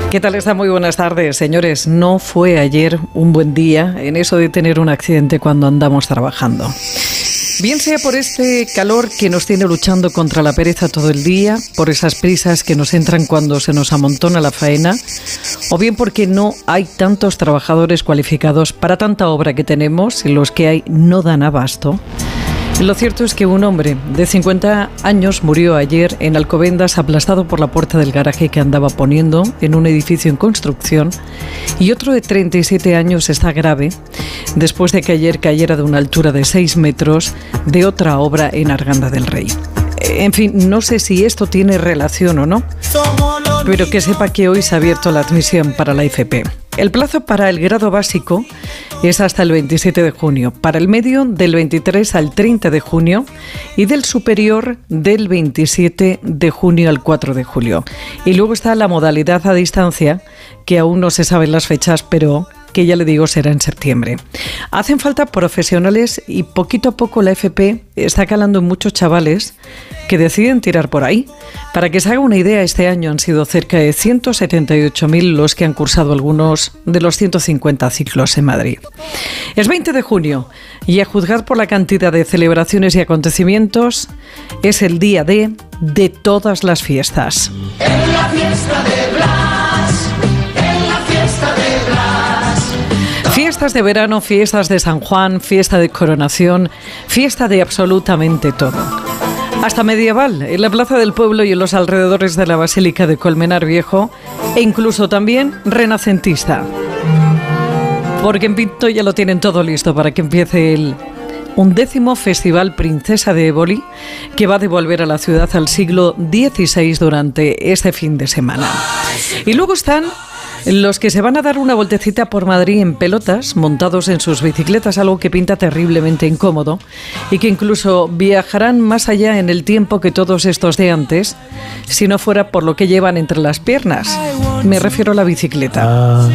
¿Qué tal está? Muy buenas tardes, señores. No fue ayer un buen día en eso de tener un accidente cuando andamos trabajando. Bien sea por este calor que nos tiene luchando contra la pereza todo el día, por esas prisas que nos entran cuando se nos amontona la faena, o bien porque no hay tantos trabajadores cualificados para tanta obra que tenemos y los que hay no dan abasto. Lo cierto es que un hombre de 50 años murió ayer en Alcobendas aplastado por la puerta del garaje que andaba poniendo en un edificio en construcción, y otro de 37 años está grave después de que ayer cayera de una altura de 6 metros de otra obra en Arganda del Rey. En fin, no sé si esto tiene relación o no, pero que sepa que hoy se ha abierto la admisión para la FP. El plazo para el grado básico es hasta el 27 de junio, para el medio del 23 al 30 de junio y del superior del 27 de junio al 4 de julio. Y luego está la modalidad a distancia, que aún no se saben las fechas, pero que ya le digo será en septiembre. Hacen falta profesionales y poquito a poco la FP está calando en muchos chavales que deciden tirar por ahí. Para que se haga una idea, este año han sido cerca de 178.000 los que han cursado algunos de los 150 ciclos en Madrid. Es 20 de junio y a juzgar por la cantidad de celebraciones y acontecimientos, es el día de todas las fiestas. En la fiesta de Blas, en la fiesta de Blas. Fiestas de verano, fiestas de San Juan, fiesta de coronación, fiesta de absolutamente todo. Hasta medieval, en la Plaza del Pueblo y en los alrededores de la Basílica de Colmenar Viejo, e incluso también renacentista. Porque en Pinto ya lo tienen todo listo para que empiece el 11º Festival Princesa de Éboli, que va a devolver a la ciudad al siglo XVI durante este fin de semana. Y luego están los que se van a dar una vueltecita por Madrid en pelotas, montados en sus bicicletas, algo que pinta terriblemente incómodo, y que incluso viajarán más allá en el tiempo que todos estos de antes, si no fuera por lo que llevan entre las piernas. Me refiero a la bicicleta.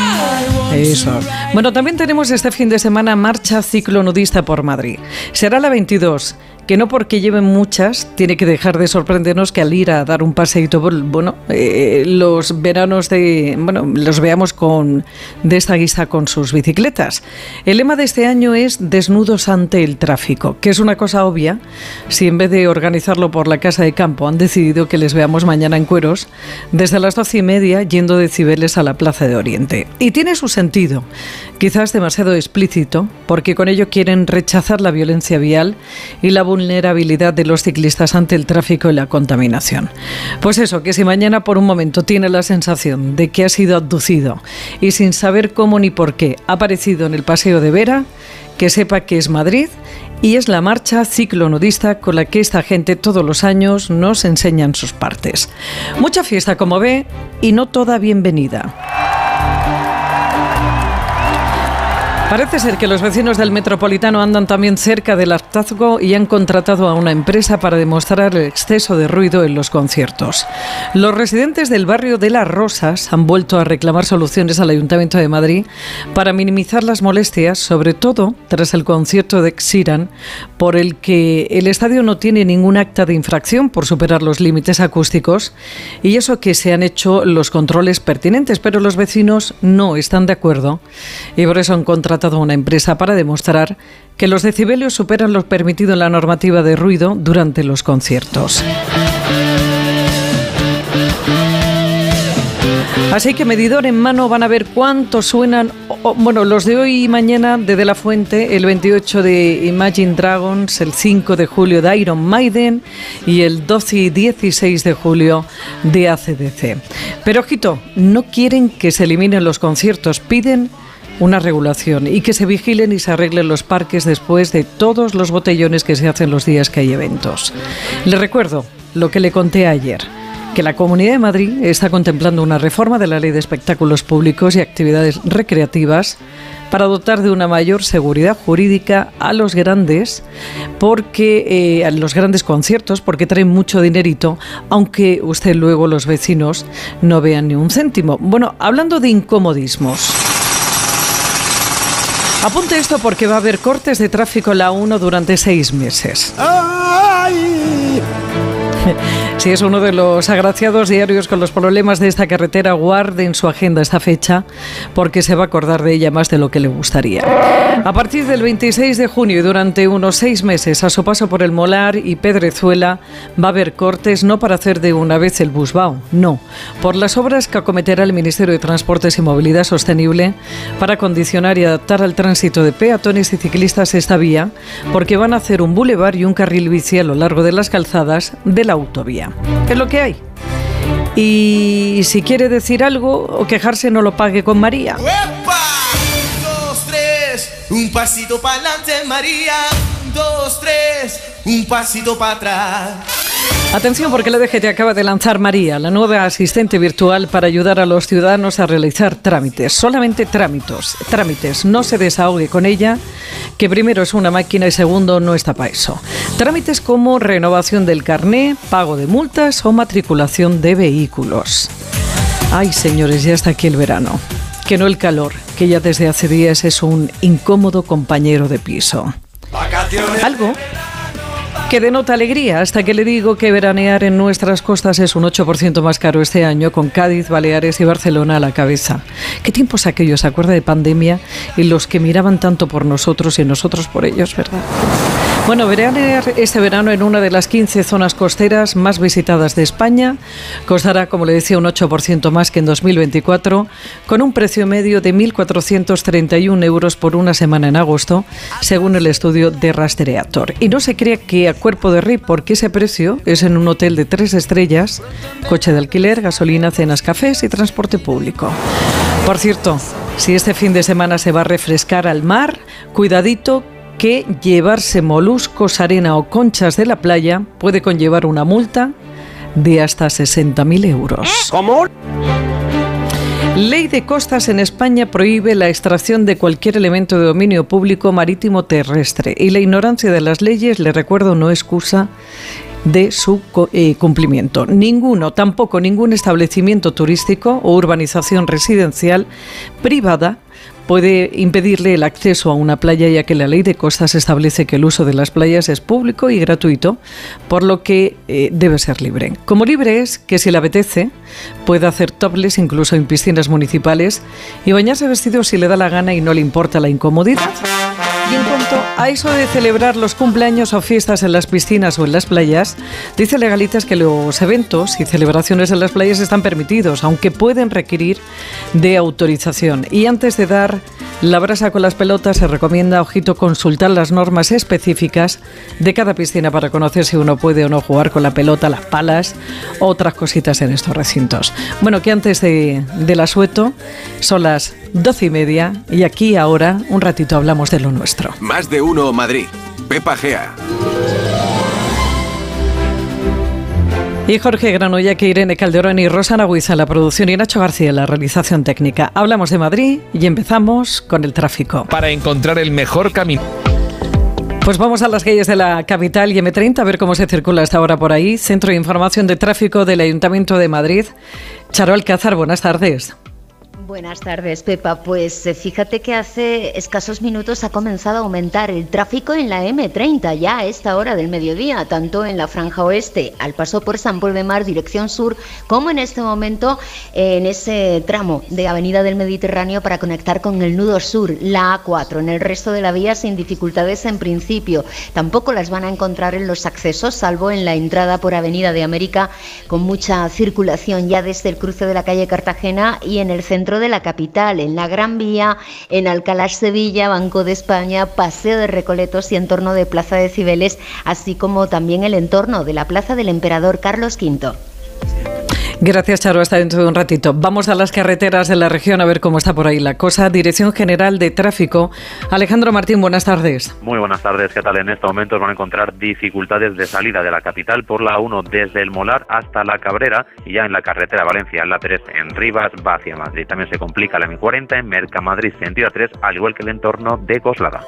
Eso. Bueno, también tenemos este fin de semana marcha ciclonudista por Madrid. Será la 22, que no porque lleven muchas tiene que dejar de sorprendernos que al ir a dar un paseíto, los veranos los veamos de esta guisa con sus bicicletas. El lema de este año es Desnudos ante el tráfico, que es una cosa obvia si en vez de organizarlo por la casa de campo han decidido que les veamos mañana en cueros desde las 12:30 yendo de Cibeles a la Plaza de Oriente. Y tiene su sentido, quizás demasiado explícito, porque con ello quieren rechazar la violencia vial y la vulnerabilidad de los ciclistas ante el tráfico y la contaminación. Pues eso, que si mañana por un momento tiene la sensación de que ha sido abducido y sin saber cómo ni por qué ha aparecido en el Paseo de Vera, que sepa que es Madrid y es la marcha ciclonudista con la que esta gente todos los años nos enseñan sus partes. Mucha fiesta, como ve, y no toda bienvenida. Parece ser que los vecinos del Metropolitano andan también cerca del hartazgo y han contratado a una empresa para demostrar el exceso de ruido en los conciertos. Los residentes del barrio de Las Rosas han vuelto a reclamar soluciones al Ayuntamiento de Madrid para minimizar las molestias, sobre todo tras el concierto de Ed Sheeran, por el que el estadio no tiene ningún acta de infracción por superar los límites acústicos, y eso que se han hecho los controles pertinentes, pero los vecinos no están de acuerdo y por eso han contratado a una empresa para demostrar que los decibelios superan lo permitido en la normativa de ruido durante los conciertos. Así que medidor en mano van a ver cuánto suenan, los de hoy y mañana de la Fuente, el 28 de Imagine Dragons, el 5 de julio de Iron Maiden y el 12 y 16 de julio de AC/DC. Pero ojito, no quieren que se eliminen los conciertos, piden una regulación y que se vigilen y se arreglen los parques después de todos los botellones que se hacen los días que hay eventos. Les recuerdo lo que le conté ayer, que la Comunidad de Madrid está contemplando una reforma de la Ley de Espectáculos Públicos y Actividades Recreativas para dotar de una mayor seguridad jurídica a los grandes, a los grandes conciertos, porque traen mucho dinerito, aunque usted luego, los vecinos, no vean ni un céntimo. Bueno, hablando de incomodismos, apunte esto porque va a haber cortes de tráfico en la A1 durante 6 meses. Si es uno de los agraciados diarios con los problemas de esta carretera, guarde en su agenda esta fecha porque se va a acordar de ella más de lo que le gustaría. A partir del 26 de junio y durante unos 6 meses a su paso por el Molar y Pedrezuela va a haber cortes, no para hacer de una vez el Busbao, no, por las obras que acometerá el Ministerio de Transportes y Movilidad Sostenible para condicionar y adaptar al tránsito de peatones y ciclistas esta vía, porque van a hacer un bulevar y un carril bici a lo largo de las calzadas de la autovía. Es lo que hay. Y si quiere decir algo o quejarse, no lo pague con María. ¡Epa! 2, 3, un pasito para adelante, María. 2, 3, un pasito para atrás. Atención, porque la DGT acaba de lanzar María, la nueva asistente virtual para ayudar a los ciudadanos a realizar trámites. Solamente trámites. No se desahogue con ella, que primero es una máquina y segundo no está para eso. Trámites como renovación del carné, pago de multas o matriculación de vehículos. Ay, señores, ya está aquí el verano. Que no el calor, que ya desde hace días es un incómodo compañero de piso. Algo que denota alegría, hasta que le digo que veranear en nuestras costas es un 8% más caro este año, con Cádiz, Baleares y Barcelona a la cabeza. ¿Qué tiempos aquellos, se acuerda de pandemia, y los que miraban tanto por nosotros y nosotros por ellos, verdad? Bueno, veranear este verano en una de las 15 zonas costeras más visitadas de España costará, como le decía, un 8% más que en 2024, con un precio medio de 1.431 euros por una semana en agosto, según el estudio de Rastreator. Y no se crea que a cuerpo de rey, porque ese precio es en un hotel de 3 estrellas, coche de alquiler, gasolina, cenas, cafés y transporte público. Por cierto, si este fin de semana se va a refrescar al mar, cuidadito, que llevarse moluscos, arena o conchas de la playa puede conllevar una multa de hasta 60.000 euros. ¿Cómo? Ley de costas en España prohíbe la extracción de cualquier elemento de dominio público marítimo terrestre, y la ignorancia de las leyes, le recuerdo, no es excusa de su cumplimiento. Tampoco ningún establecimiento turístico o urbanización residencial privada puede impedirle el acceso a una playa, ya que la ley de costas establece que el uso de las playas es público y gratuito, por lo que debe ser libre. Como libre es que, si le apetece, puede hacer topless incluso en piscinas municipales y bañarse vestido si le da la gana y no le importa la incomodidad. Y en cuanto a eso de celebrar los cumpleaños o fiestas en las piscinas o en las playas, dice Legalitas que los eventos y celebraciones en las playas están permitidos, aunque pueden requerir de autorización. Y antes de dar la brasa con las pelotas, se recomienda, ojito, consultar las normas específicas de cada piscina para conocer si uno puede o no jugar con la pelota, las palas o otras cositas en estos recintos. Bueno, que antes del asueto son las 12:30 y aquí ahora un ratito hablamos de lo nuestro. Más de uno Madrid. Pepa Gea. Y Jorge Granolla, que Irene Calderón y Rosa Naguiza en la producción y Nacho García en la realización técnica. Hablamos de Madrid y empezamos con el tráfico. Para encontrar el mejor camino. Pues vamos a las calles de la capital y M30 a ver cómo se circula hasta ahora por ahí. Centro de Información de Tráfico del Ayuntamiento de Madrid. Charo Alcázar, buenas tardes. Buenas tardes, Pepa. Pues fíjate que hace escasos minutos ha comenzado a aumentar el tráfico en la M30 ya a esta hora del mediodía, tanto en la franja oeste al paso por San Pol de Mar dirección sur, como en este momento en ese tramo de Avenida del Mediterráneo para conectar con el nudo sur, la A4. En el resto de la vía sin dificultades en principio. Tampoco las van a encontrar en los accesos, salvo en la entrada por Avenida de América, con mucha circulación ya desde el cruce de la calle Cartagena y en el centro de la capital, en la Gran Vía, en Alcalá Sevilla, Banco de España, Paseo de Recoletos y entorno de Plaza de Cibeles, así como también el entorno de la Plaza del Emperador Carlos V. Gracias, Charo. Hasta dentro de un ratito. Vamos a las carreteras de la región a ver cómo está por ahí la cosa. Dirección General de Tráfico. Alejandro Martín, buenas tardes. Muy buenas tardes. ¿Qué tal? En este momento van a encontrar dificultades de salida de la capital por la 1 desde el Molar hasta la Cabrera, y ya en la carretera Valencia, en la 3 en Rivas va hacia Madrid. También se complica la M40 en Mercamadrid sentido 3, al igual que el entorno de Coslada.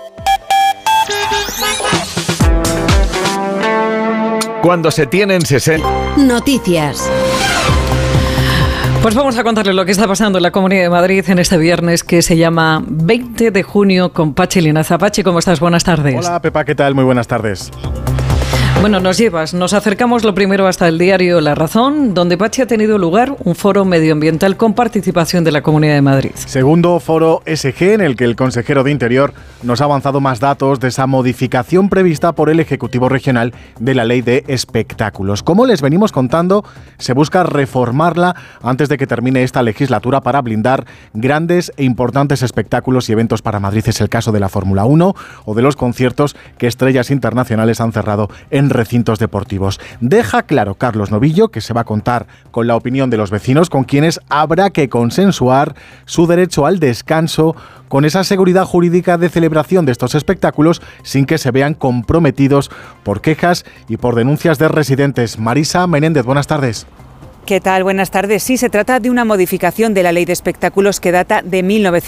Cuando se tienen 60... Noticias. Pues vamos a contarles lo que está pasando en la Comunidad de Madrid en este viernes, que se llama 20 de junio con Pachi Linaza. Pachi, ¿cómo estás? Buenas tardes. Hola, Pepa, ¿qué tal? Muy buenas tardes. Bueno, nos acercamos lo primero hasta el diario La Razón, donde Pachi ha tenido lugar un foro medioambiental con participación de la Comunidad de Madrid. Segundo foro SG, en el que el consejero de Interior nos ha avanzado más datos de esa modificación prevista por el Ejecutivo Regional de la Ley de Espectáculos. Como les venimos contando, se busca reformarla antes de que termine esta legislatura para blindar grandes e importantes espectáculos y eventos para Madrid. Es el caso de la Fórmula 1 o de los conciertos que estrellas internacionales han cerrado en recintos deportivos. Deja claro Carlos Novillo que se va a contar con la opinión de los vecinos, con quienes habrá que consensuar su derecho al descanso con esa seguridad jurídica de celebración de estos espectáculos sin que se vean comprometidos por quejas y por denuncias de residentes. Marisa Menéndez, buenas tardes. ¿Qué tal? Buenas tardes. Sí, se trata de una modificación de la Ley de Espectáculos que data de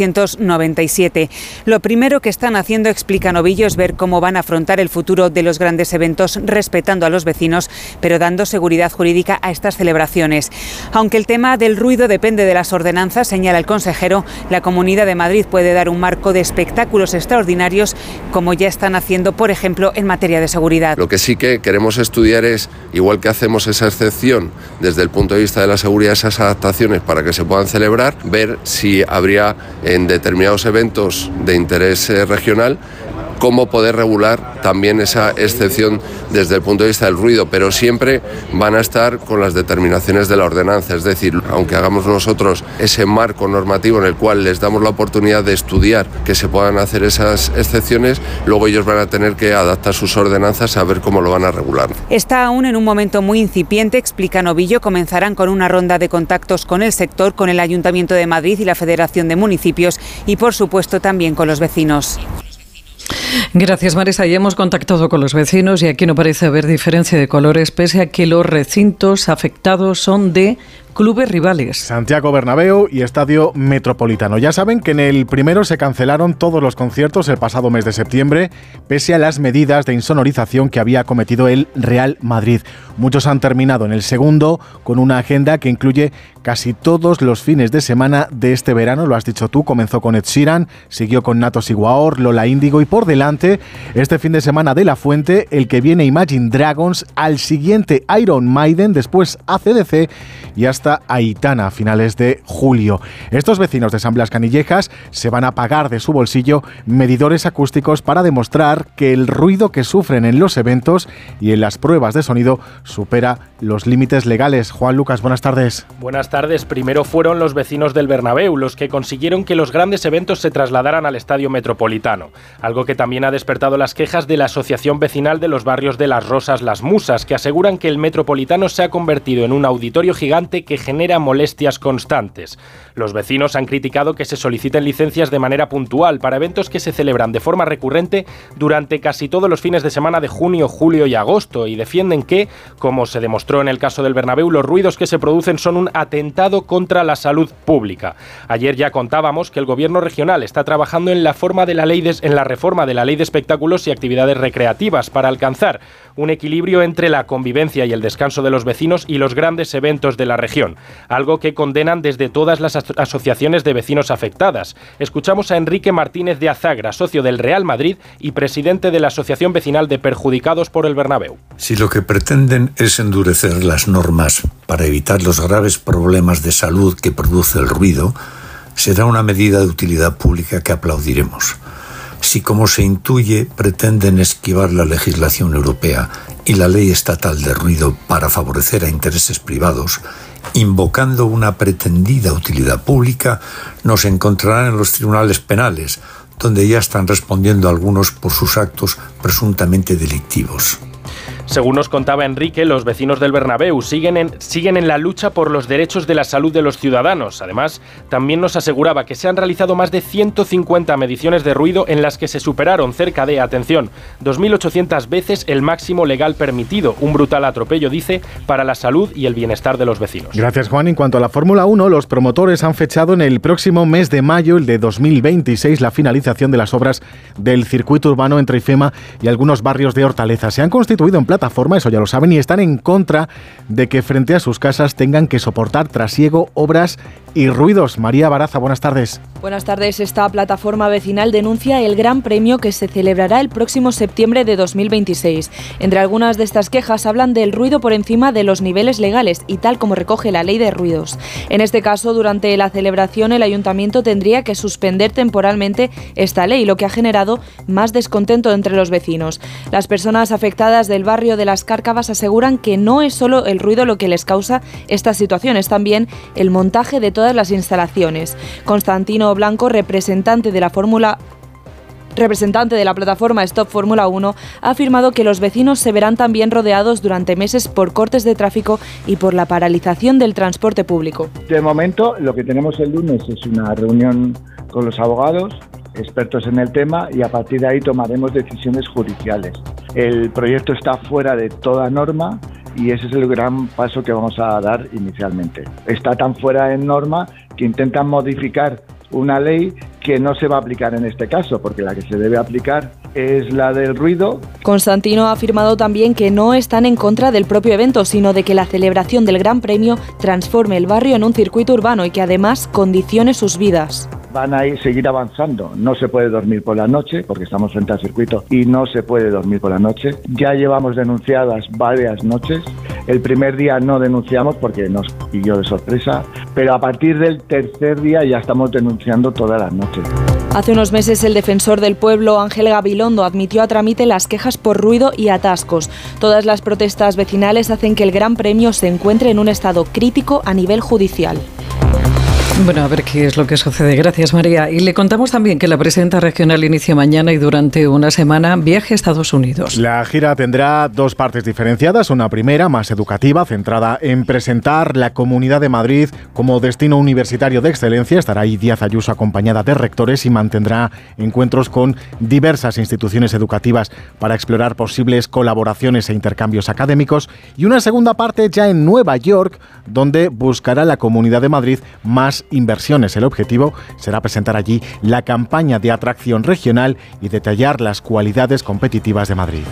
1997. Lo primero que están haciendo, explica Novillo, es ver cómo van a afrontar el futuro de los grandes eventos respetando a los vecinos, pero dando seguridad jurídica a estas celebraciones. Aunque el tema del ruido depende de las ordenanzas, señala el consejero, la Comunidad de Madrid puede dar un marco de espectáculos extraordinarios, como ya están haciendo, por ejemplo, en materia de seguridad. Lo que sí que queremos estudiar es, igual que hacemos esa excepción desde el punto de vista de la seguridad, esas adaptaciones para que se puedan celebrar, ver si habría en determinados eventos de interés regional cómo poder regular también esa excepción desde el punto de vista del ruido, pero siempre van a estar con las determinaciones de la ordenanza, es decir, aunque hagamos nosotros ese marco normativo en el cual les damos la oportunidad de estudiar que se puedan hacer esas excepciones, luego ellos van a tener que adaptar sus ordenanzas a ver cómo lo van a regular. Está aún en un momento muy incipiente, explica Novillo. Comenzarán con una ronda de contactos con el sector, con el Ayuntamiento de Madrid y la Federación de Municipios y, por supuesto, también con los vecinos. Gracias, Marisa. Ya hemos contactado con los vecinos y aquí no parece haber diferencia de colores, pese a que los recintos afectados son de clubes rivales. Santiago Bernabéu y Estadio Metropolitano. Ya saben que en el primero se cancelaron todos los conciertos el pasado mes de septiembre, pese a las medidas de insonorización que había cometido el Real Madrid. Muchos han terminado en el segundo con una agenda que incluye casi todos los fines de semana de este verano. Lo has dicho tú, comenzó con Ed Sheeran, siguió con Natos Iguaor, Lola Índigo y por delante este fin de semana de La Fuente, el que viene Imagine Dragons, al siguiente Iron Maiden, después AC/DC y hasta Aitana a finales de julio. Estos vecinos de San Blas Canillejas se van a pagar de su bolsillo medidores acústicos para demostrar que el ruido que sufren en los eventos y en las pruebas de sonido supera los límites legales. Juan Lucas, buenas tardes. Buenas tardes. Primero fueron los vecinos del Bernabéu los que consiguieron que los grandes eventos se trasladaran al Estadio Metropolitano, algo que también ha despertado las quejas de la Asociación Vecinal de los barrios de Las Rosas, Las Musas, que aseguran que el Metropolitano se ha convertido en un auditorio gigante que genera molestias constantes. Los vecinos han criticado que se soliciten licencias de manera puntual para eventos que se celebran de forma recurrente durante casi todos los fines de semana de junio, julio y agosto, y defienden que, como se demostró en el caso del Bernabéu, los ruidos que se producen son un atentado contra la salud pública. Ayer ya contábamos que el gobierno regional está trabajando en la reforma de la ley de espectáculos y actividades recreativas para alcanzar un equilibrio entre la convivencia y el descanso de los vecinos y los grandes eventos de la región, algo que condenan desde todas las asociaciones de vecinos afectadas. Escuchamos a Enrique Martínez de Azagra, socio del Real Madrid y presidente de la Asociación Vecinal de Perjudicados por el Bernabéu. Si lo que pretenden es endurecer las normas para evitar los graves problemas de salud que produce el ruido, será una medida de utilidad pública que aplaudiremos. Si, como se intuye, pretenden esquivar la legislación europea y la ley estatal de ruido para favorecer a intereses privados, invocando una pretendida utilidad pública, nos encontrarán en los tribunales penales, donde ya están respondiendo algunos por sus actos presuntamente delictivos. Según nos contaba Enrique, los vecinos del Bernabéu siguen en la lucha por los derechos de la salud de los ciudadanos. Además, también nos aseguraba que se han realizado más de 150 mediciones de ruido en las que se superaron cerca de, atención, 2.800 veces el máximo legal permitido. Un brutal atropello, dice, para la salud y el bienestar de los vecinos. Gracias, Juan. En cuanto a la Fórmula 1, los promotores han fechado en el próximo mes de mayo, el de 2026, la finalización de las obras del circuito urbano entre IFEMA y algunos barrios de Hortaleza. Se han constituido en plataforma, eso ya lo saben, y están en contra de que frente a sus casas tengan que soportar trasiego, obras y ruidos. María Baraza, buenas tardes. Buenas tardes. Esta plataforma vecinal denuncia el Gran Premio que se celebrará el próximo septiembre de 2026. Entre algunas de estas quejas hablan del ruido por encima de los niveles legales y tal como recoge la ley de ruidos. En este caso, durante la celebración, el ayuntamiento tendría que suspender temporalmente esta ley, lo que ha generado más descontento entre los vecinos. Las personas afectadas del barrio de Las Cárcavas aseguran que no es solo el ruido lo que les causa esta situación, es también el montaje de todas las instalaciones. Constantino Blanco, representante de la plataforma Stop Fórmula 1, ha afirmado que los vecinos se verán también rodeados durante meses por cortes de tráfico y por la paralización del transporte público. De momento, lo que tenemos el lunes es una reunión con los abogados, expertos en el tema, y a partir de ahí tomaremos decisiones judiciales. El proyecto está fuera de toda norma y ese es el gran paso que vamos a dar inicialmente. Está tan fuera de norma que intentan modificar una ley que no se va a aplicar en este caso, porque la que se debe aplicar es la del ruido. Constantino ha afirmado también que no están en contra del propio evento, sino de que la celebración del Gran Premio transforme el barrio en un circuito urbano y que además condicione sus vidas. Van a seguir avanzando. No se puede dormir por la noche, porque estamos frente al circuito y no se puede dormir por la noche. Ya llevamos denunciadas varias noches. El primer día no denunciamos porque nos pilló de sorpresa, pero a partir del tercer día ya estamos denunciando todas las noches. Hace unos meses el defensor del pueblo, Ángel Gabilondo, admitió a trámite las quejas por ruido y atascos. Todas las protestas vecinales hacen que el Gran Premio se encuentre en un estado crítico a nivel judicial. Bueno, a ver qué es lo que sucede. Gracias, María. Y le contamos también que la presidenta regional inicia mañana y durante una semana viaje a Estados Unidos. La gira tendrá dos partes diferenciadas. Una primera, más educativa, centrada en presentar la Comunidad de Madrid como destino universitario de excelencia. Estará ahí Díaz Ayuso acompañada de rectores y mantendrá encuentros con diversas instituciones educativas para explorar posibles colaboraciones e intercambios académicos. Y una segunda parte ya en Nueva York, donde buscará la Comunidad de Madrid más inversiones. El objetivo será presentar allí la campaña de atracción regional y detallar las cualidades competitivas de Madrid.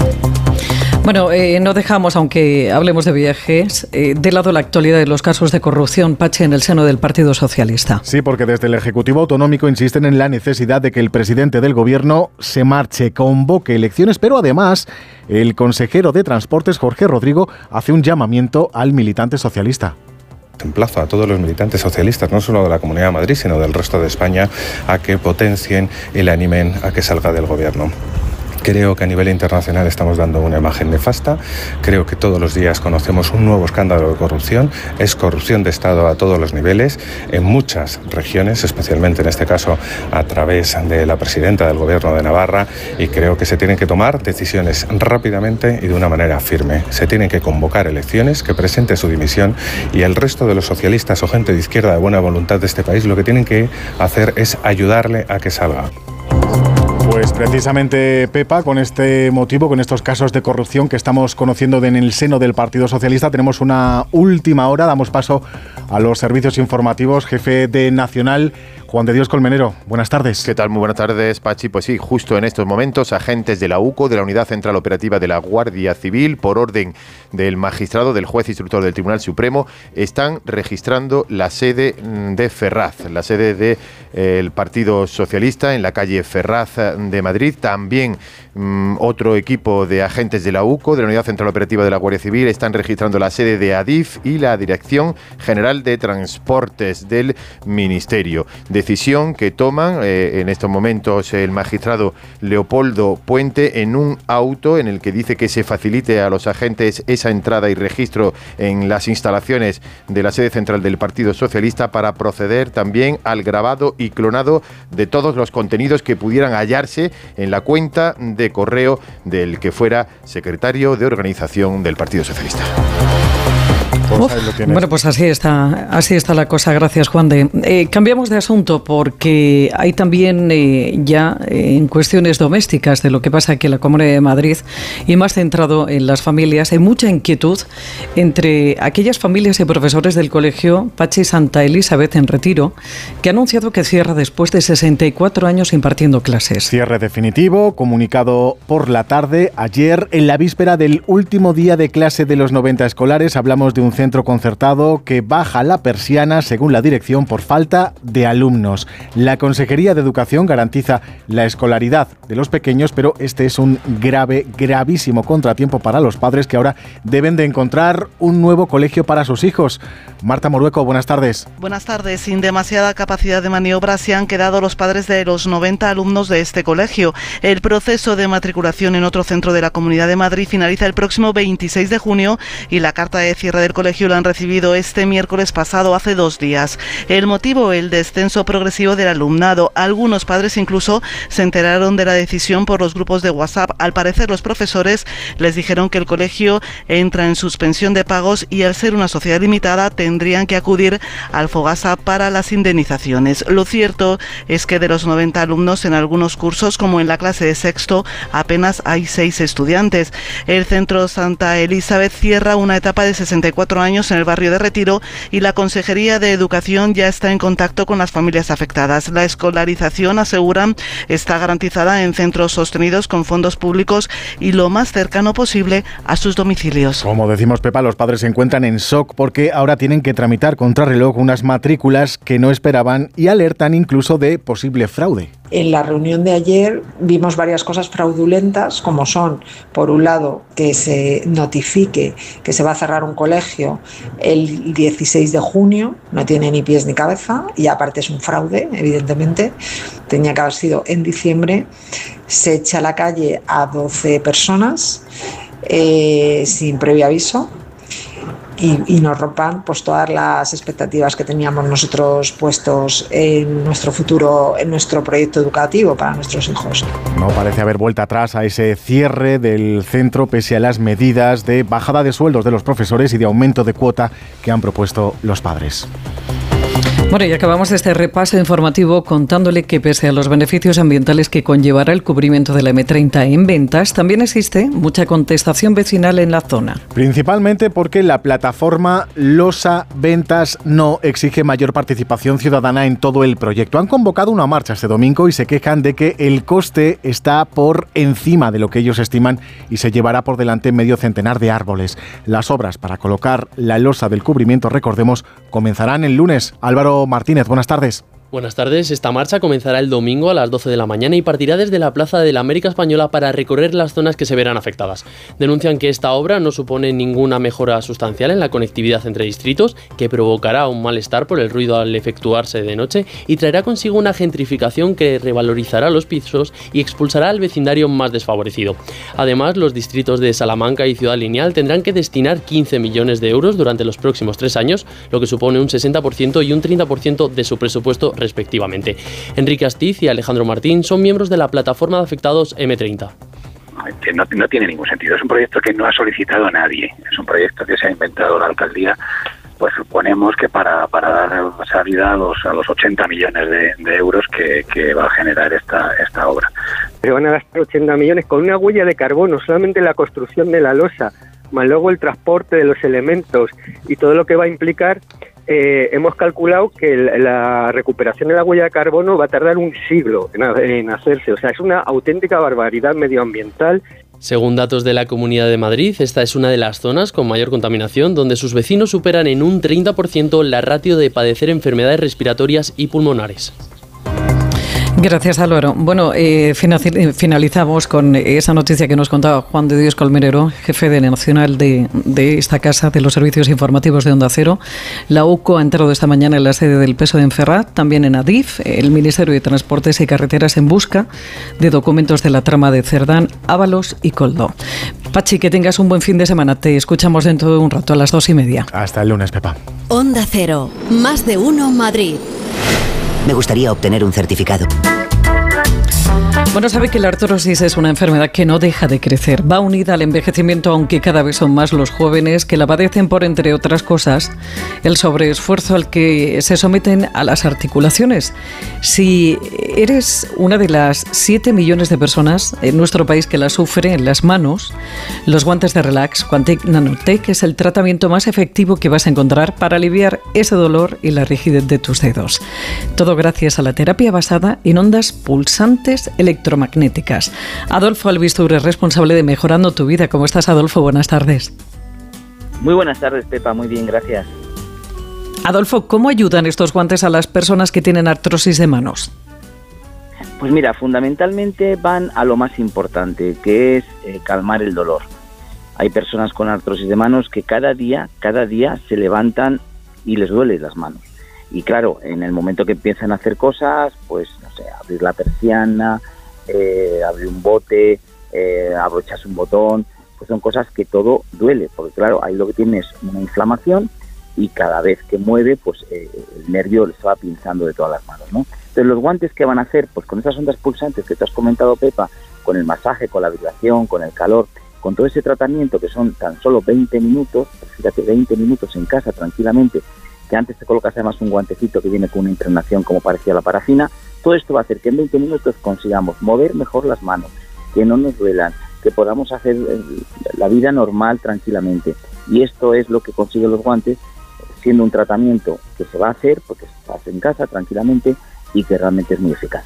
Bueno, no dejamos, aunque hablemos de viajes, de lado la actualidad de los casos de corrupción, Pachi, en el seno del Partido Socialista. Sí, porque desde el Ejecutivo Autonómico insisten en la necesidad de que el presidente del Gobierno se marche, convoque elecciones, pero además el consejero de Transportes, Jorge Rodrigo, hace un llamamiento al militante socialista. Emplazo a todos los militantes socialistas, no solo de la Comunidad de Madrid, sino del resto de España, a que potencien y le animen a que salga del gobierno. Creo que a nivel internacional estamos dando una imagen nefasta. Creo que todos los días conocemos un nuevo escándalo de corrupción. Es corrupción de Estado a todos los niveles, en muchas regiones, especialmente en este caso a través de la presidenta del Gobierno de Navarra, y creo que se tienen que tomar decisiones rápidamente y de una manera firme. Se tienen que convocar elecciones, que presente su dimisión, y el resto de los socialistas o gente de izquierda de buena voluntad de este país lo que tienen que hacer es ayudarle a que salga. Pues precisamente, Pepa, con este motivo, con estos casos de corrupción que estamos conociendo en el seno del Partido Socialista, tenemos una última hora, damos paso a los servicios informativos. Jefe de Nacional, Juan de Dios Colmenero, buenas tardes. ¿Qué tal? Muy buenas tardes, Pachi. Pues sí, justo en estos momentos, agentes de la UCO, de la Unidad Central Operativa de la Guardia Civil, por orden del magistrado, del juez instructor del Tribunal Supremo, están registrando la sede de Ferraz, la sede del Partido Socialista en la calle Ferraz de Madrid. También otro equipo de agentes de la UCO, de la Unidad Central Operativa de la Guardia Civil, están registrando la sede de ADIF y la Dirección General de Transportes del Ministerio. Decisión que toman en estos momentos el magistrado Leopoldo Puente en un auto en el que dice que se facilite a los agentes esa entrada y registro en las instalaciones de la sede central del Partido Socialista para proceder también al grabado y clonado de todos los contenidos que pudieran hallarse en la cuenta de correo del que fuera secretario de organización del Partido Socialista. Bueno, pues así está la cosa. Gracias, Juan de. Cambiamos de asunto porque hay también ya en cuestiones domésticas de lo que pasa aquí en la Comunidad de Madrid y más centrado en las familias. Hay mucha inquietud entre aquellas familias y profesores del colegio Pachi Santa Elizabeth en Retiro, que ha anunciado que cierra después de 64 años impartiendo clases. Cierre definitivo, comunicado por la tarde. Ayer, en la víspera del último día de clase de los 90 escolares, hablamos de un centro concertado que baja la persiana, según la dirección, por falta de alumnos. La Consejería de Educación garantiza la escolaridad de los pequeños, pero este es un gravísimo contratiempo para los padres que ahora deben de encontrar un nuevo colegio para sus hijos. Marta Morueco, buenas tardes. Buenas tardes. Sin demasiada capacidad de maniobra se han quedado los padres de los 90 alumnos de este colegio. El proceso de matriculación en otro centro de la Comunidad de Madrid finaliza el próximo 26 de junio y la carta de cierre del colegio la han recibido este miércoles pasado, hace 2 días. El motivo, el descenso progresivo del alumnado. Algunos padres incluso se enteraron de la decisión por los grupos de WhatsApp. Al parecer, los profesores les dijeron que el colegio entra en suspensión de pagos y, al ser una sociedad limitada, tendrían que acudir al Fogasa para las indemnizaciones. Lo cierto es que de los 90 alumnos, en algunos cursos, como en la clase de sexto, apenas hay 6 estudiantes. El centro Santa Elizabeth cierra una etapa de 64 años en el barrio de Retiro y la Consejería de Educación ya está en contacto con las familias afectadas. La escolarización, aseguran, está garantizada en centros sostenidos con fondos públicos y lo más cercano posible a sus domicilios. Como decimos, Pepa, los padres se encuentran en shock porque ahora tienen que tramitar contrarreloj unas matrículas que no esperaban y alertan incluso de posible fraude. En la reunión de ayer vimos varias cosas fraudulentas, como son, por un lado, que se notifique que se va a cerrar un colegio el 16 de junio, no tiene ni pies ni cabeza, y aparte es un fraude, evidentemente, tenía que haber sido en diciembre. Se echa a la calle a 12 personas sin previo aviso. Y nos rompan pues todas las expectativas que teníamos nosotros puestos en nuestro futuro, en nuestro proyecto educativo para nuestros hijos. No parece haber vuelta atrás a ese cierre del centro pese a las medidas de bajada de sueldos de los profesores y de aumento de cuota que han propuesto los padres. Bueno, y acabamos este repaso informativo contándole que pese a los beneficios ambientales que conllevará el cubrimiento de la M30 en Ventas, también existe mucha contestación vecinal en la zona. Principalmente porque la plataforma Losa Ventas No exige mayor participación ciudadana en todo el proyecto. Han convocado una marcha este domingo y se quejan de que el coste está por encima de lo que ellos estiman y se llevará por delante medio centenar de árboles. Las obras para colocar la losa del cubrimiento, recordemos, comenzarán el lunes. Álvaro Martínez, buenas tardes. Buenas tardes. Esta marcha comenzará el domingo a las 12 de la mañana y partirá desde la Plaza de la América Española para recorrer las zonas que se verán afectadas. Denuncian que esta obra no supone ninguna mejora sustancial en la conectividad entre distritos, que provocará un malestar por el ruido al efectuarse de noche y traerá consigo una gentrificación que revalorizará los pisos y expulsará al vecindario más desfavorecido. Además, los distritos de Salamanca y Ciudad Lineal tendrán que destinar 15 millones de euros durante los próximos 3 años, lo que supone un 60% y un 30% de su presupuesto respectivamente. Enrique Astiz y Alejandro Martín son miembros de la plataforma de afectados M30. Que no tiene ningún sentido. Es un proyecto que no ha solicitado nadie. Es un proyecto que se ha inventado la alcaldía. Pues suponemos que para dar salida a los 80 millones de euros que va a generar esta obra. Se van a gastar 80 millones con una huella de carbono, solamente la construcción de la losa, más luego el transporte de los elementos y todo lo que va a implicar. Hemos calculado que la recuperación de la huella de carbono va a tardar un siglo en hacerse. O sea, es una auténtica barbaridad medioambiental. Según datos de la Comunidad de Madrid, esta es una de las zonas con mayor contaminación, donde sus vecinos superan en un 30% la ratio de padecer enfermedades respiratorias y pulmonares. Gracias, Álvaro. Bueno, finalizamos con esa noticia que nos contaba Juan de Dios Colmenero, jefe de nacional de esta casa, de los servicios informativos de Onda Cero. La UCO ha entrado esta mañana en la sede del PSOE en Ferrat, también en Adif, el Ministerio de Transportes y Carreteras, en busca de documentos de la trama de Cerdán, Ábalos y Koldo. Pachi, que tengas un buen fin de semana. Te escuchamos dentro de un rato a las 2:30. Hasta el lunes, Pepa. Onda Cero, más de uno Madrid. Me gustaría obtener un certificado. Bueno, sabe que la artrosis es una enfermedad que no deja de crecer. Va unida al envejecimiento, aunque cada vez son más los jóvenes que la padecen por, entre otras cosas, el sobreesfuerzo al que se someten a las articulaciones. Si eres una de las 7 millones de personas en nuestro país que la sufre en las manos, los guantes de Relax Quantec Nanotech es el tratamiento más efectivo que vas a encontrar para aliviar ese dolor y la rigidez de tus dedos. Todo gracias a la terapia basada en ondas pulsantes electromagnéticas. Adolfo Albistur es responsable de Mejorando tu Vida. ¿Cómo estás, Adolfo? Buenas tardes. Muy buenas tardes, Pepa. Muy bien, gracias. Adolfo, ¿cómo ayudan estos guantes a las personas que tienen artrosis de manos? Pues mira, fundamentalmente van a lo más importante, que es calmar el dolor. Hay personas con artrosis de manos que cada día se levantan y les duelen las manos. Y claro, en el momento que empiezan a hacer cosas, pues, no sé, abrir la persiana, abrir un bote, abrocharse un botón, pues son cosas que todo duele, porque claro, ahí lo que tiene es una inflamación y cada vez que mueve, pues el nervio le va pinzando de todas las manos, ¿no? Entonces los guantes que van a hacer, pues con esas ondas pulsantes que te has comentado, Pepa, con el masaje, con la vibración, con el calor, con todo ese tratamiento que son tan solo 20 minutos, pues fíjate, 20 minutos en casa tranquilamente, que antes te colocas además un guantecito que viene con una impregnación como parecía la parafina. Todo esto va a hacer que en 20 minutos consigamos mover mejor las manos, que no nos duelan, que podamos hacer la vida normal tranquilamente. Y esto es lo que consiguen los guantes, siendo un tratamiento que se va a hacer porque se hace en casa tranquilamente y que realmente es muy eficaz.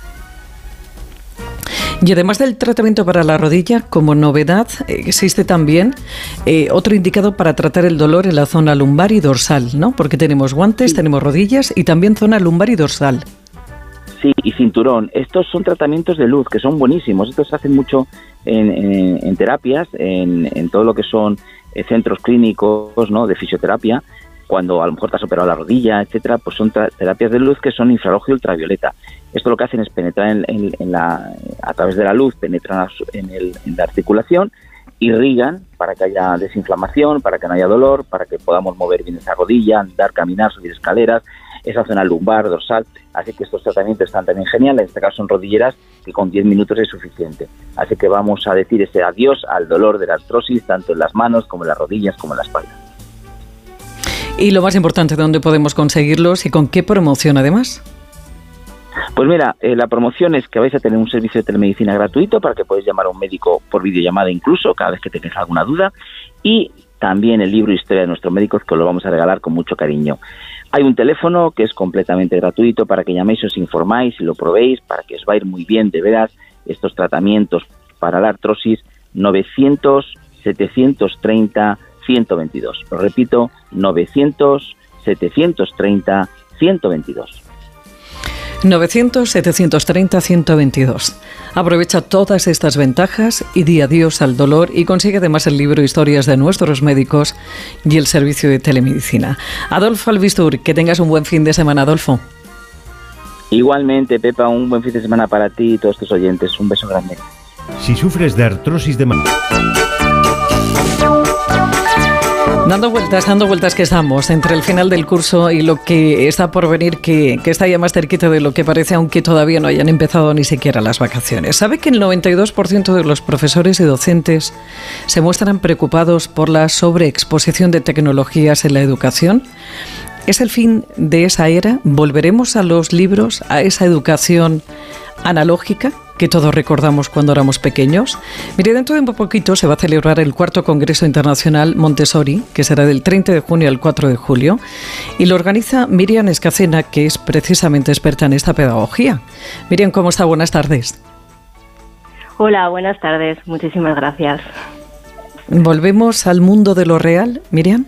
Y además del tratamiento para la rodilla, como novedad, existe también otro indicado para tratar el dolor en la zona lumbar y dorsal, ¿no? Porque tenemos guantes, sí, tenemos rodillas y también zona lumbar y dorsal. Sí, y cinturón. Estos son tratamientos de luz que son buenísimos. Estos se hacen mucho en terapias, en todo lo que son centros clínicos, ¿no?, de fisioterapia. Cuando a lo mejor te has operado la rodilla, etcétera, pues son terapias de luz que son infrarrojo y ultravioleta. Esto lo que hacen es penetrar a través de la luz, penetran en la articulación, irrigan para que haya desinflamación, para que no haya dolor, para que podamos mover bien esa rodilla, andar, caminar, subir escaleras, esa zona lumbar, dorsal. Así que estos tratamientos están también geniales, en este caso son rodilleras, que con 10 minutos es suficiente. Así que vamos a decir ese adiós al dolor de la artrosis, tanto en las manos como en las rodillas como en la espalda. Y lo más importante, ¿dónde podemos conseguirlos y con qué promoción además? Pues mira, la promoción es que vais a tener un servicio de telemedicina gratuito para que podáis llamar a un médico por videollamada incluso, cada vez que tengáis alguna duda, y también el libro Historia de nuestros médicos, que os lo vamos a regalar con mucho cariño. Hay un teléfono que es completamente gratuito para que llaméis, os informáis y lo probéis, para que os va a ir muy bien de veras estos tratamientos para la artrosis. 900-730-122. Lo repito, 900-730-122. 900-730-122. Aprovecha todas estas ventajas y di adiós al dolor y consigue además el libro Historias de nuestros médicos y el servicio de telemedicina. Adolfo Albistur, que tengas un buen fin de semana, Adolfo. Igualmente, Pepa, un buen fin de semana para ti y todos tus oyentes. Un beso grande. Si sufres de artrosis de manos. Dando vueltas que estamos entre el final del curso y lo que está por venir, que está ya más cerquita de lo que parece, aunque todavía no hayan empezado ni siquiera las vacaciones. ¿Sabe que el 92% de los profesores y docentes se muestran preocupados por la sobreexposición de tecnologías en la educación? ¿Es el fin de esa era? ¿Volveremos a los libros, a esa educación analógica que todos recordamos cuando éramos pequeños? Mire, dentro de un poquito se va a celebrar el 4º Congreso Internacional Montessori, que será del 30 de junio al 4 de julio, y lo organiza Miriam Escacena, que es precisamente experta en esta pedagogía. Miriam, ¿cómo está? Buenas tardes. Hola, buenas tardes. Muchísimas gracias. ¿Volvemos al mundo de lo real, Miriam?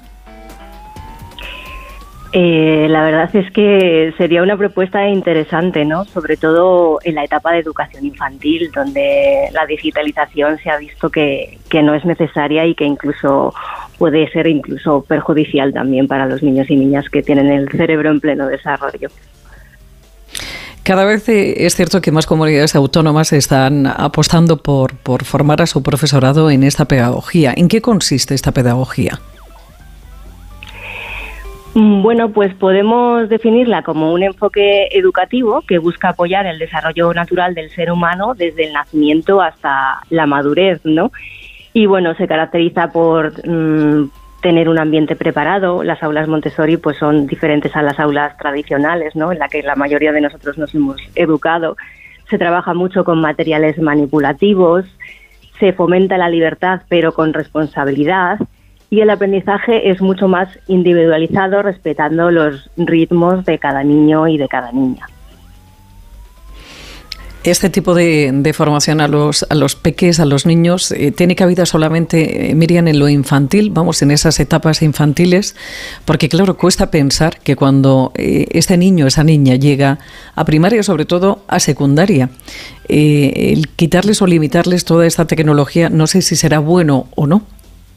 La verdad es que sería una propuesta interesante, ¿no? Sobre todo en la etapa de educación infantil, donde la digitalización se ha visto que no es necesaria y que incluso puede ser incluso perjudicial también para los niños y niñas que tienen el cerebro en pleno desarrollo. Cada vez es cierto que más comunidades autónomas están apostando por formar a su profesorado en esta pedagogía. ¿En qué consiste esta pedagogía? Bueno, pues podemos definirla como un enfoque educativo que busca apoyar el desarrollo natural del ser humano desde el nacimiento hasta la madurez, ¿no? Y bueno, se caracteriza por tener un ambiente preparado. Las aulas Montessori pues son diferentes a las aulas tradicionales, ¿no? En la que la mayoría de nosotros nos hemos educado. Se trabaja mucho con materiales manipulativos, se fomenta la libertad pero con responsabilidad, y el aprendizaje es mucho más individualizado, respetando los ritmos de cada niño y de cada niña. Este tipo de formación a los peques, a los niños, ¿tiene cabida solamente, Miriam, en lo infantil? Vamos, en esas etapas infantiles, porque claro, cuesta pensar que cuando este niño, esa niña llega a primaria, sobre todo a secundaria, el quitarles o limitarles toda esta tecnología, no sé si será bueno o no.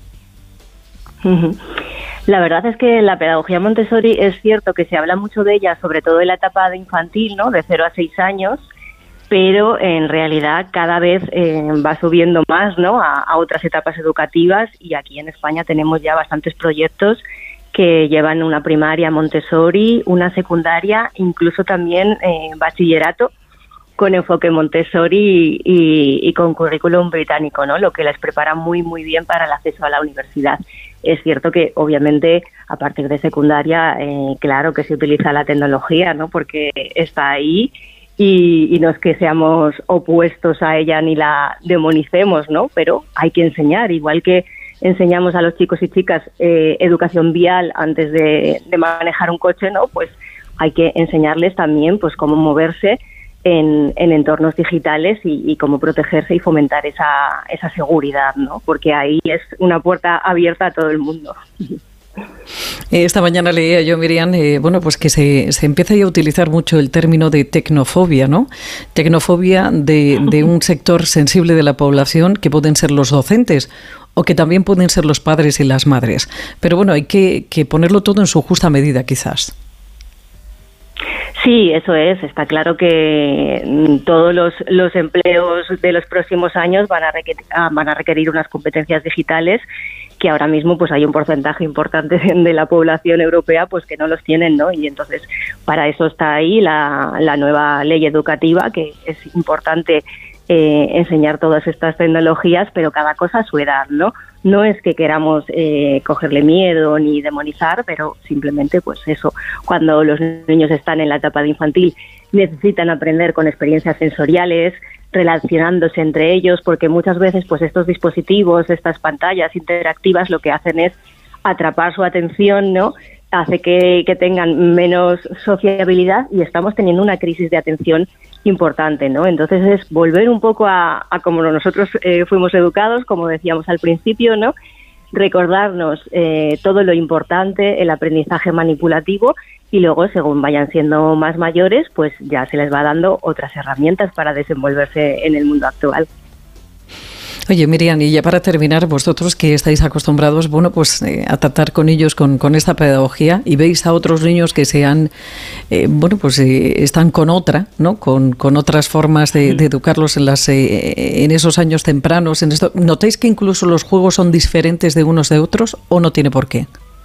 La verdad es que la pedagogía Montessori es cierto que se habla mucho de ella, sobre todo en la etapa de infantil, ¿no? De 0 a 6 años, pero en realidad cada vez va subiendo más, ¿no? A otras etapas educativas, y aquí en España tenemos ya bastantes proyectos que llevan una primaria Montessori, una secundaria, incluso también bachillerato con enfoque Montessori y con currículum británico, ¿no? Lo que les prepara muy muy bien para el acceso a la universidad. Es cierto que obviamente a partir de secundaria, claro que se utiliza la tecnología, ¿no? Porque está ahí y no es que seamos opuestos a ella ni la demonicemos, ¿no? Pero hay que enseñar, igual que enseñamos a los chicos y chicas educación vial antes de manejar un coche, ¿no? Pues hay que enseñarles también pues cómo moverse en entornos digitales y cómo protegerse y fomentar esa seguridad, ¿no? Porque ahí es una puerta abierta a todo el mundo. Esta mañana leía yo, Miriam, bueno, pues que se empieza ya a utilizar mucho el término de tecnofobia, ¿no? Tecnofobia de un sector sensible de la población, que pueden ser los docentes o que también pueden ser los padres y las madres. Pero bueno, hay que ponerlo todo en su justa medida, quizás. Sí, eso es. Está claro que todos los empleos de los próximos años van a requerir unas competencias digitales, que ahora mismo pues hay un porcentaje importante de la población europea pues que no los tienen, ¿no? Y entonces para eso está ahí la nueva ley educativa, que es importante enseñar todas estas tecnologías, pero cada cosa a su edad, ¿no? No es que queramos cogerle miedo ni demonizar, pero simplemente pues eso, cuando los niños están en la etapa de infantil necesitan aprender con experiencias sensoriales, relacionándose entre ellos, porque muchas veces pues estos dispositivos, estas pantallas interactivas lo que hacen es atrapar su atención, ¿no? Hace que tengan menos sociabilidad y estamos teniendo una crisis de atención importante, ¿no? Entonces es volver un poco a como nosotros fuimos educados, como decíamos al principio, ¿no? Recordarnos todo lo importante, el aprendizaje manipulativo, y luego, según vayan siendo más mayores, pues ya se les va dando otras herramientas para desenvolverse en el mundo actual. Oye, Miriam, y ya para terminar, vosotros que estáis acostumbrados, bueno, pues a tratar con ellos con esta pedagogía, y veis a otros niños que están con otra, ¿no? Con otras formas de educarlos en esos años tempranos. ¿Notáis que incluso los juegos son diferentes de unos de otros o no tiene por qué?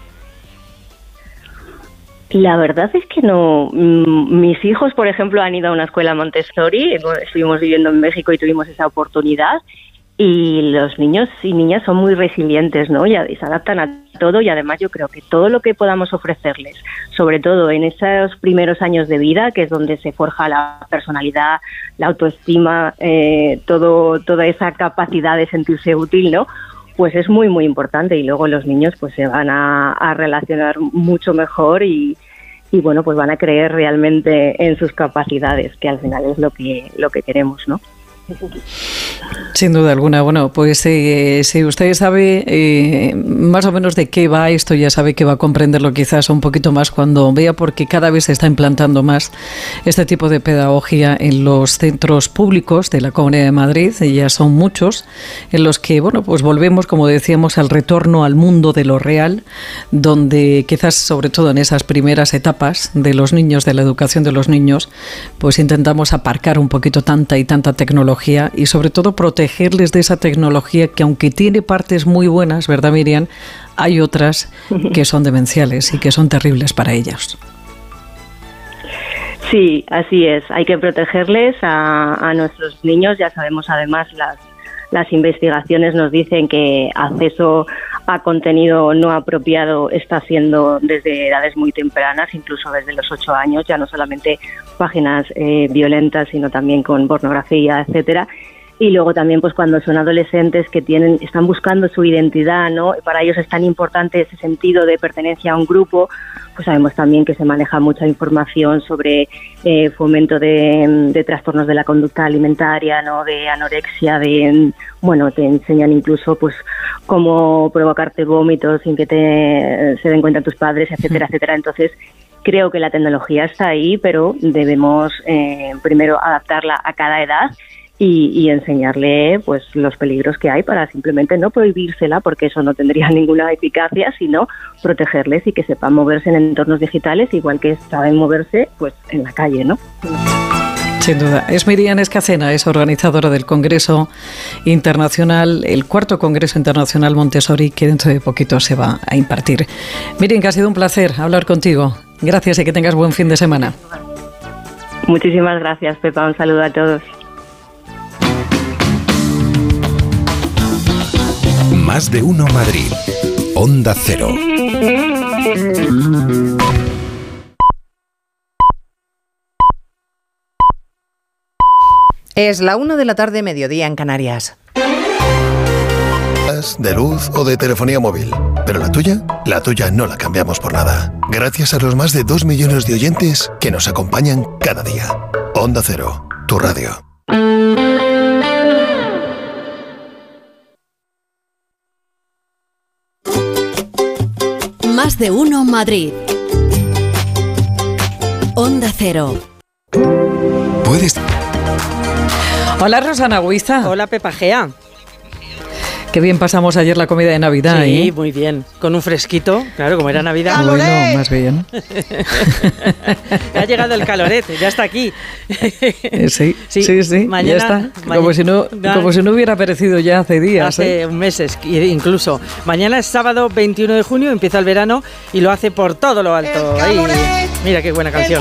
La verdad es que no. Mis hijos, por ejemplo, han ido a una escuela Montessori, estuvimos viviendo en México y tuvimos esa oportunidad, y los niños y niñas son muy resilientes, ¿no? Y se adaptan a todo, y además yo creo que todo lo que podamos ofrecerles, sobre todo en esos primeros años de vida, que es donde se forja la personalidad, la autoestima, toda esa capacidad de sentirse útil, ¿no? Pues es muy muy importante, y luego los niños pues se van a relacionar mucho mejor y bueno, pues van a creer realmente en sus capacidades, que al final es lo que queremos, ¿no? Sin duda alguna. Bueno, pues si usted sabe más o menos de qué va esto, ya sabe que va a comprenderlo quizás un poquito más cuando vea, porque cada vez se está implantando más este tipo de pedagogía en los centros públicos de la Comunidad de Madrid, y ya son muchos, en los que, bueno, pues volvemos, como decíamos, al retorno al mundo de lo real, donde quizás, sobre todo en esas primeras etapas de los niños, de la educación de los niños, pues intentamos aparcar un poquito tanta y tanta tecnología, y sobre todo todo protegerles de esa tecnología que, aunque tiene partes muy buenas, ¿verdad, Miriam?, hay otras que son demenciales y que son terribles para ellos. Sí, así es. Hay que protegerles a nuestros niños. Ya sabemos, además, las investigaciones nos dicen que acceso a contenido no apropiado está siendo desde edades muy tempranas, incluso desde los 8 años, ya no solamente páginas violentas, sino también con pornografía, etcétera. Y luego también, pues cuando son adolescentes que están buscando su identidad, ¿no? Para ellos es tan importante ese sentido de pertenencia a un grupo, pues sabemos también que se maneja mucha información sobre fomento de trastornos de la conducta alimentaria, ¿no? De anorexia, te enseñan incluso pues cómo provocarte vómitos sin que se den cuenta tus padres, etcétera, etcétera. Entonces, creo que la tecnología está ahí, pero debemos primero adaptarla a cada edad y enseñarle pues los peligros que hay, para simplemente no prohibírsela, porque eso no tendría ninguna eficacia, sino protegerles y que sepan moverse en entornos digitales igual que saben moverse pues en la calle, ¿no? Sin duda. Es Miriam Escacena, es organizadora del Congreso Internacional, el 4º Congreso Internacional Montessori, que dentro de poquito se va a impartir. Miriam, que ha sido un placer hablar contigo. Gracias y que tengas buen fin de semana. Muchísimas gracias, Pepa. Un saludo a todos. Más de uno Madrid. Onda Cero. Es la 1 de la tarde, mediodía en Canarias. De luz o de telefonía móvil. Pero la tuya no la cambiamos por nada. Gracias a los más de 2 millones de oyentes que nos acompañan cada día. Onda Cero, tu radio. Más de uno Madrid. Onda Cero. Puedes. Hola, Rosana Huiza. Hola, Pepa Gea. Qué bien pasamos ayer la comida de Navidad. Sí, muy bien. Con un fresquito, claro, como era Navidad. Bueno, más bien. Ha llegado el caloret, ya está aquí. Sí. Mañana, ya está. Como si no hubiera aparecido ya hace días. Hace meses, incluso. Mañana es sábado 21 de junio, empieza el verano y lo hace por todo lo alto. Ahí. Mira qué buena canción.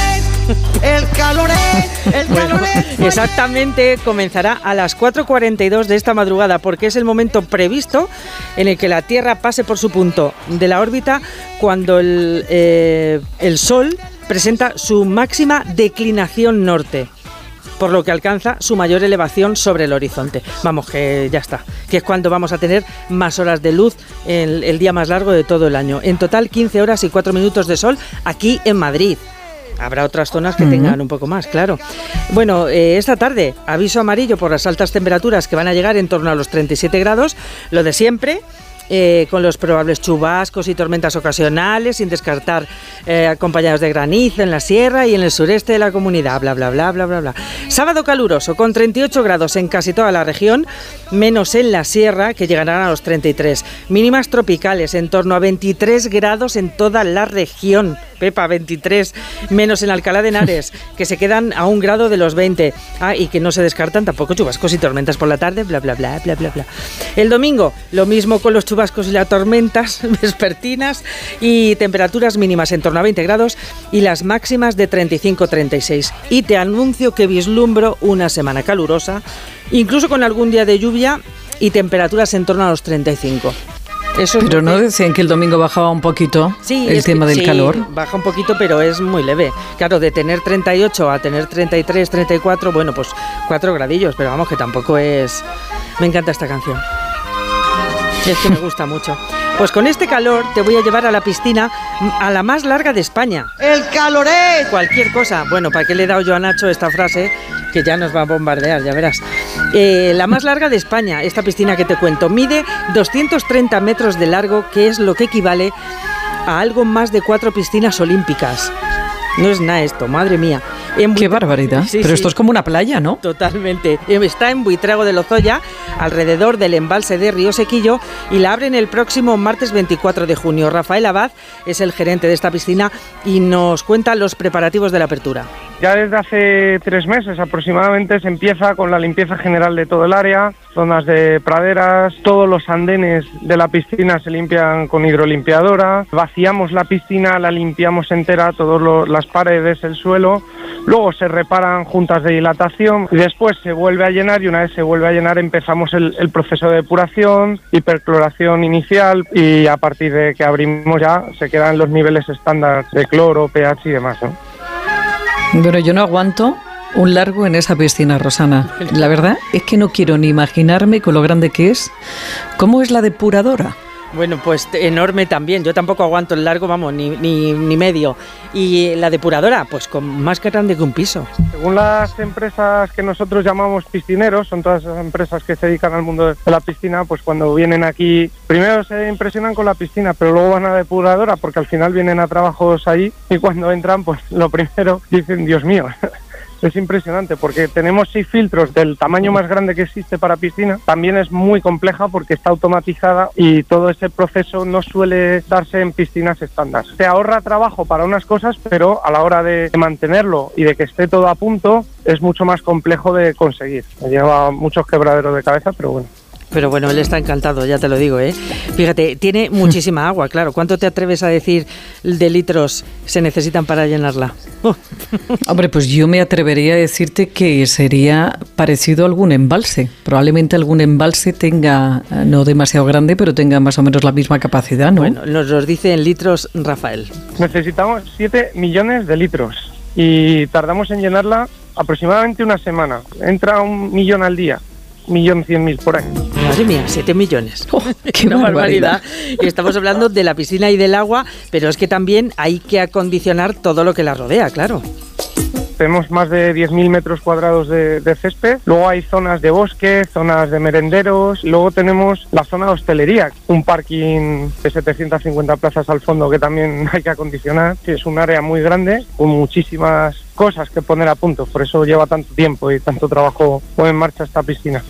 El caloret. Bueno, exactamente, comenzará a las 4:42 de esta madrugada, porque es el momento previsto en el que la Tierra pase por su punto de la órbita cuando el Sol presenta su máxima declinación norte, por lo que alcanza su mayor elevación sobre el horizonte. Vamos, que ya está, que es cuando vamos a tener más horas de luz, el día más largo de todo el año. En total, 15 horas y 4 minutos de sol aquí en Madrid. Habrá otras zonas que tengan un poco más, claro. Bueno, esta tarde, aviso amarillo por las altas temperaturas que van a llegar en torno a los 37 grados, lo de siempre. Con los probables chubascos y tormentas ocasionales, sin descartar acompañados de granizo en la sierra y en el sureste de la comunidad, bla, bla, bla, bla, bla, bla. Sábado caluroso, con 38 grados en casi toda la región, menos en la sierra, que llegarán a los 33. Mínimas tropicales, en torno a 23 grados en toda la región. Pepa, 23, menos en Alcalá de Henares, que se quedan a 1 grado de los 20. Y que no se descartan tampoco chubascos y tormentas por la tarde, bla, bla, bla, bla, bla, bla. El domingo, lo mismo con los chubascos y las tormentas vespertinas, y temperaturas mínimas en torno a 20 grados y las máximas de 35-36. Y te anuncio que vislumbro una semana calurosa, incluso con algún día de lluvia y temperaturas en torno a los 35. Pero no decían que el domingo bajaba un poquito el tema del calor. Baja un poquito, pero es muy leve. Claro, de tener 38 a tener 33, 34, bueno, pues 4 gradillos, pero vamos, que tampoco es... Me encanta esta canción. Es que me gusta mucho. Pues con este calor te voy a llevar a la piscina, a la más larga de España. ¡El caloret! Cualquier cosa. Bueno, ¿para qué le he dado yo a Nacho esta frase? Que ya nos va a bombardear, ya verás. La más larga de España, esta piscina que te cuento, mide 230 metros de largo, que es lo que equivale a algo más de 4 piscinas olímpicas. No es nada esto, madre mía. ¡Qué barbaridad! Sí, pero esto es como una playa, ¿no? Totalmente. Está en Buitrago de Lozoya, alrededor del embalse de Río Sequillo, y la abren el próximo martes 24 de junio. Rafael Abad es el gerente de esta piscina y nos cuenta los preparativos de la apertura. Ya desde hace 3 meses aproximadamente se empieza con la limpieza general de todo el área, zonas de praderas, todos los andenes de la piscina se limpian con hidrolimpiadora, vaciamos la piscina, la limpiamos entera, todas las paredes, el suelo, luego se reparan juntas de dilatación y después se vuelve a llenar, y una vez se vuelve a llenar empezamos el proceso de depuración, hipercloración inicial, y a partir de que abrimos ya se quedan los niveles estándar de cloro, pH y demás, ¿no? Bueno, yo no aguanto un largo en esa piscina, Rosana. La verdad es que no quiero ni imaginarme con lo grande que es. ¿Cómo es la depuradora? Bueno, pues enorme también. Yo tampoco aguanto el largo, vamos, ni medio. Y la depuradora, pues con más grande que un piso. Según las empresas que nosotros llamamos piscineros, son todas esas empresas que se dedican al mundo de la piscina, pues cuando vienen aquí, primero se impresionan con la piscina, pero luego van a la depuradora, porque al final vienen a trabajos ahí, y cuando entran, pues lo primero dicen, Dios mío. Es impresionante porque tenemos 6 filtros del tamaño más grande que existe para piscina. También es muy compleja porque está automatizada y todo ese proceso no suele darse en piscinas estándar. Se ahorra trabajo para unas cosas, pero a la hora de mantenerlo y de que esté todo a punto es mucho más complejo de conseguir. Me lleva muchos quebraderos de cabeza, pero bueno. Pero bueno, él está encantado, ya te lo digo, ¿eh? Fíjate, tiene muchísima agua, claro. ¿Cuánto te atreves a decir de litros se necesitan para llenarla? Hombre, pues yo me atrevería a decirte que sería parecido a algún embalse. Probablemente algún embalse tenga, no demasiado grande, pero tenga más o menos la misma capacidad, ¿no? Bueno, nos los dice en litros Rafael. Necesitamos 7 millones de litros y tardamos en llenarla aproximadamente una semana. Entra 1 millón al día. 1.100.000 por ahí. Madre mía, 7 millones. Oh, ¡Qué barbaridad! Y estamos hablando de la piscina y del agua, pero es que también hay que acondicionar todo lo que la rodea, claro. Tenemos más de 10.000 metros cuadrados de césped, luego hay zonas de bosque, zonas de merenderos, luego tenemos la zona de hostelería, un parking de 750 plazas al fondo que también hay que acondicionar. Sí, es un área muy grande con muchísimas cosas que poner a punto, por eso lleva tanto tiempo y tanto trabajo en marcha esta piscina.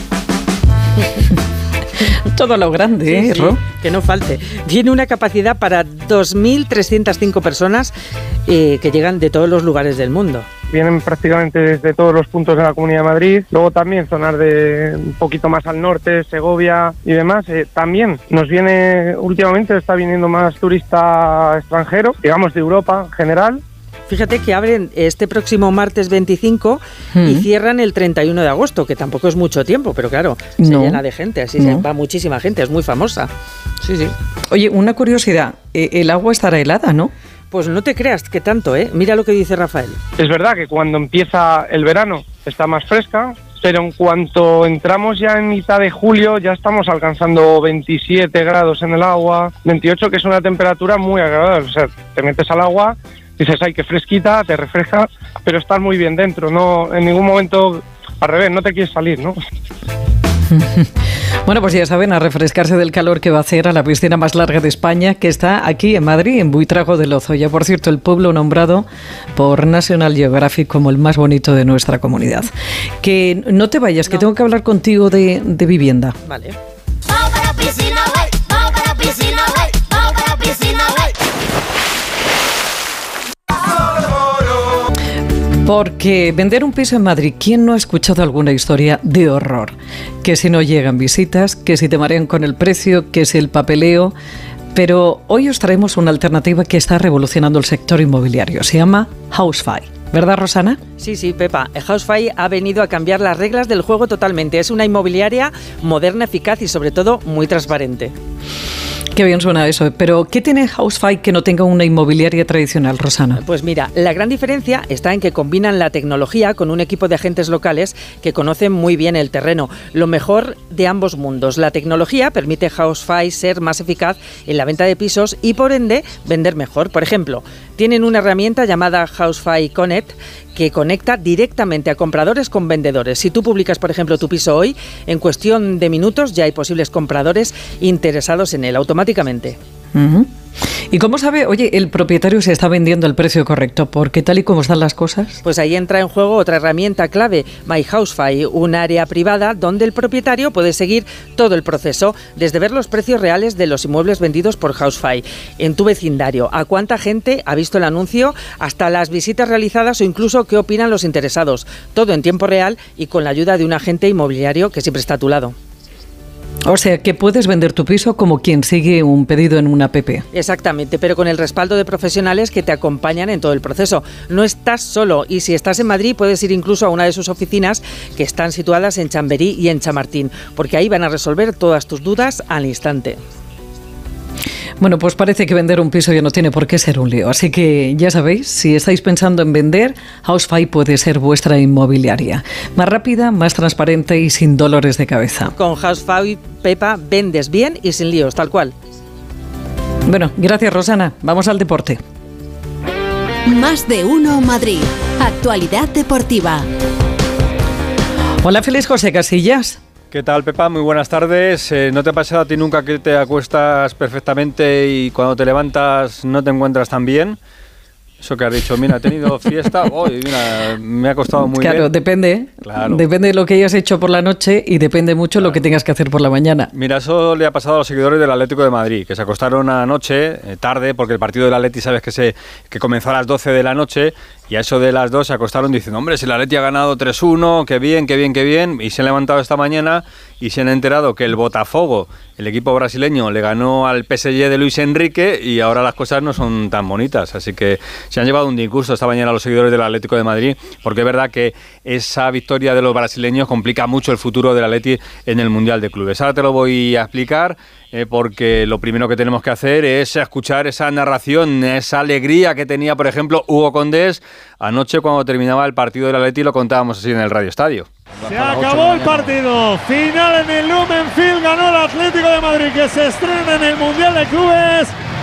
Todo lo grande, sí, sí, que no falte. Tiene una capacidad para 2.305 personas que llegan de todos los lugares del mundo. Vienen prácticamente desde todos los puntos de la Comunidad de Madrid, luego también zonas de un poquito más al norte, Segovia y demás. También nos viene, últimamente está viniendo más turista extranjero, digamos de Europa en general. Fíjate que abren este próximo martes 25 y cierran el 31 de agosto, que tampoco es mucho tiempo, pero claro, se llena de gente, así se va muchísima gente, es muy famosa. Sí, sí. Oye, una curiosidad, el agua estará helada, ¿no? Pues no te creas que tanto, ¿eh? Mira lo que dice Rafael. Es verdad que cuando empieza el verano está más fresca, pero en cuanto entramos ya en mitad de julio ya estamos alcanzando 27 grados en el agua, 28, que es una temperatura muy agradable. O sea, te metes al agua, dices, ay, qué fresquita, te refresca, pero estás muy bien dentro, no en ningún momento, al revés, no te quieres salir, ¿no? Bueno, pues ya saben, a refrescarse del calor que va a hacer a la piscina más larga de España, que está aquí en Madrid, en Buitrago de Lozoya. Por cierto, el pueblo nombrado por National Geographic como el más bonito de nuestra comunidad. Que no te vayas, que tengo que hablar contigo de vivienda. Vale. Vamos para la piscina, güey. Vamos para la piscina, güey. Vamos para la piscina, güey. Porque vender un piso en Madrid, ¿quién no ha escuchado alguna historia de horror? Que si no llegan visitas, que si te marean con el precio, que si el papeleo. Pero hoy os traemos una alternativa que está revolucionando el sector inmobiliario. Se llama Housefy. ¿Verdad, Rosana? Sí, sí, Pepa. Housefy ha venido a cambiar las reglas del juego totalmente. Es una inmobiliaria moderna, eficaz y sobre todo muy transparente. Qué bien suena eso, pero ¿qué tiene Housefy que no tenga una inmobiliaria tradicional, Rosana? Pues mira, la gran diferencia está en que combinan la tecnología con un equipo de agentes locales que conocen muy bien el terreno. Lo mejor de ambos mundos. La tecnología permite a Housefy ser más eficaz en la venta de pisos y por ende vender mejor. Por ejemplo, tienen una herramienta llamada Housefy Connect que conecta directamente a compradores con vendedores. Si tú publicas, por ejemplo, tu piso hoy, en cuestión de minutos ya hay posibles compradores interesados en él automáticamente. ¿Y cómo sabe, oye, el propietario si está vendiendo el precio correcto? Porque tal y como están las cosas. Pues ahí entra en juego otra herramienta clave, MyHousefy, un área privada donde el propietario puede seguir todo el proceso, desde ver los precios reales de los inmuebles vendidos por Housefy en tu vecindario, a cuánta gente ha visto el anuncio, hasta las visitas realizadas o incluso qué opinan los interesados. Todo en tiempo real y con la ayuda de un agente inmobiliario que siempre está a tu lado. O sea, que puedes vender tu piso como quien sigue un pedido en una app. Exactamente, pero con el respaldo de profesionales que te acompañan en todo el proceso. No estás solo y si estás en Madrid puedes ir incluso a una de sus oficinas que están situadas en Chamberí y en Chamartín, porque ahí van a resolver todas tus dudas al instante. Bueno, pues parece que vender un piso ya no tiene por qué ser un lío. Así que ya sabéis, si estáis pensando en vender, Housefy puede ser vuestra inmobiliaria. Más rápida, más transparente y sin dolores de cabeza. Con Housefy, Pepa, vendes bien y sin líos, tal cual. Bueno, gracias Rosana. Vamos al deporte. Más de uno Madrid. Actualidad deportiva. Hola, Félix José Casillas. ¿Qué tal, Pepa? Muy buenas tardes. ¿No te ha pasado a ti nunca que te acuestas perfectamente y cuando te levantas no te encuentras tan bien? Eso que has dicho, mira, he tenido fiesta, mira, me ha costado muy bien. Claro, depende. Claro. Depende de lo que hayas hecho por la noche y depende mucho lo que tengas que hacer por la mañana. Mira, eso le ha pasado a los seguidores del Atlético de Madrid, que se acostaron anoche, tarde, porque el partido del Atleti sabes que comenzó a las 12 de la noche, y a eso de las 2 se acostaron diciendo, hombre, si el Atleti ha ganado 3-1, qué bien, qué bien, qué bien, y se han levantado esta mañana y se han enterado que el Botafogo, el equipo brasileño, le ganó al PSG de Luis Enrique y ahora las cosas no son tan bonitas, así que se han llevado un disgusto esta mañana los seguidores del Atlético de Madrid, porque es verdad que esa victoria de los brasileños complica mucho el futuro del Atleti en el Mundial de Clubes. Ahora te lo voy a explicar, porque lo primero que tenemos que hacer es escuchar esa narración, esa alegría que tenía, por ejemplo, Hugo Condés anoche cuando terminaba el partido del Atleti, lo contábamos así en el Radio Estadio. Se acabó el partido, final en el Lumenfield, ganó el Atlético de Madrid que se estrena en el Mundial de Clubes,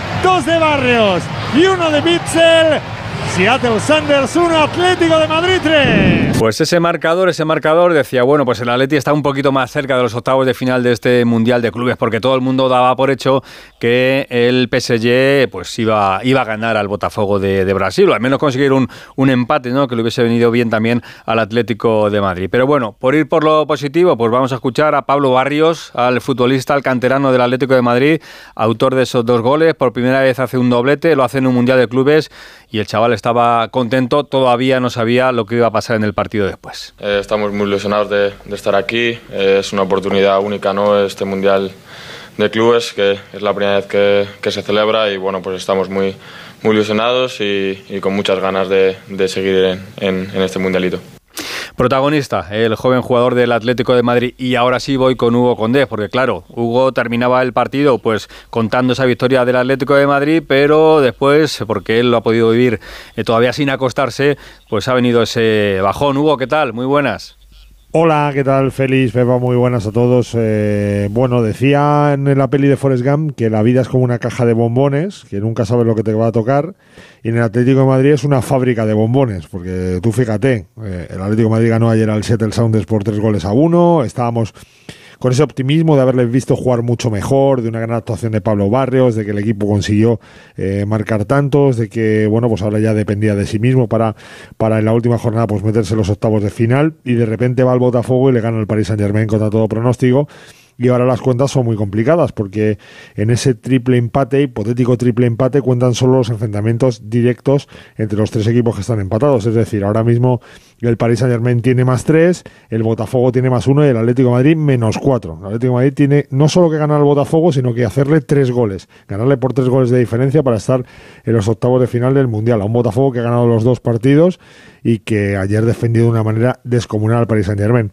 2 de Barrios y 1 de Bitzel. Seattle Sounders 1, Atlético de Madrid 3. Pues ese marcador decía, bueno, pues el Atleti está un poquito más cerca de los octavos de final de este Mundial de Clubes, porque todo el mundo daba por hecho que el PSG pues iba a ganar al Botafogo de Brasil, o al menos conseguir un empate, ¿no? Que le hubiese venido bien también al Atlético de Madrid. Pero bueno, por ir por lo positivo, pues vamos a escuchar a Pablo Barrios, al futbolista, al canterano del Atlético de Madrid, autor de esos 2 goles, por primera vez hace un doblete, lo hace en un Mundial de Clubes, y el chaval estaba contento, todavía no sabía lo que iba a pasar en el partido después. Estamos muy ilusionados de estar aquí, es una oportunidad única, ¿no? Este Mundial de Clubes, que es la primera vez que se celebra, y bueno, pues estamos muy ilusionados y con muchas ganas de seguir en este Mundialito. Protagonista, el joven jugador del Atlético de Madrid, y ahora sí voy con Hugo Condés, porque claro, Hugo terminaba el partido pues contando esa victoria del Atlético de Madrid, pero después, porque él lo ha podido vivir todavía sin acostarse, pues ha venido ese bajón. Hugo, ¿qué tal? Muy buenas. Hola, ¿qué tal? Félix, Pepa, muy buenas a todos. Bueno, decía en la peli de Forrest Gump que la vida es como una caja de bombones, que nunca sabes lo que te va a tocar, y en el Atlético de Madrid es una fábrica de bombones, porque tú fíjate, el Atlético de Madrid ganó ayer al Seattle Sounders por 3-1, estábamos con ese optimismo de haberles visto jugar mucho mejor, de una gran actuación de Pablo Barrios, de que el equipo consiguió marcar tantos, de que bueno, pues ahora ya dependía de sí mismo para en la última jornada pues meterse en los octavos de final, y de repente va al Botafogo y le gana el Paris Saint-Germain contra todo pronóstico. Y ahora las cuentas son muy complicadas, porque en ese hipotético triple empate, cuentan solo los enfrentamientos directos entre los 3 equipos que están empatados. Es decir, ahora mismo el Paris Saint-Germain tiene +3, el Botafogo tiene +1 y el Atlético de Madrid -4. El Atlético de Madrid tiene no solo que ganar al Botafogo, sino que hacerle 3 goles. Ganarle por 3 goles de diferencia para estar en los octavos de final del Mundial. A un Botafogo que ha ganado los 2 partidos y que ayer defendió de una manera descomunal al Paris Saint-Germain.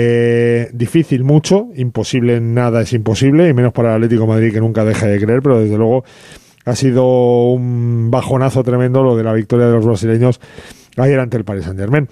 Difícil mucho, imposible nada es imposible, y menos para el Atlético de Madrid, que nunca deja de creer, pero desde luego ha sido un bajonazo tremendo lo de la victoria de los brasileños ayer ante el Paris Saint-Germain.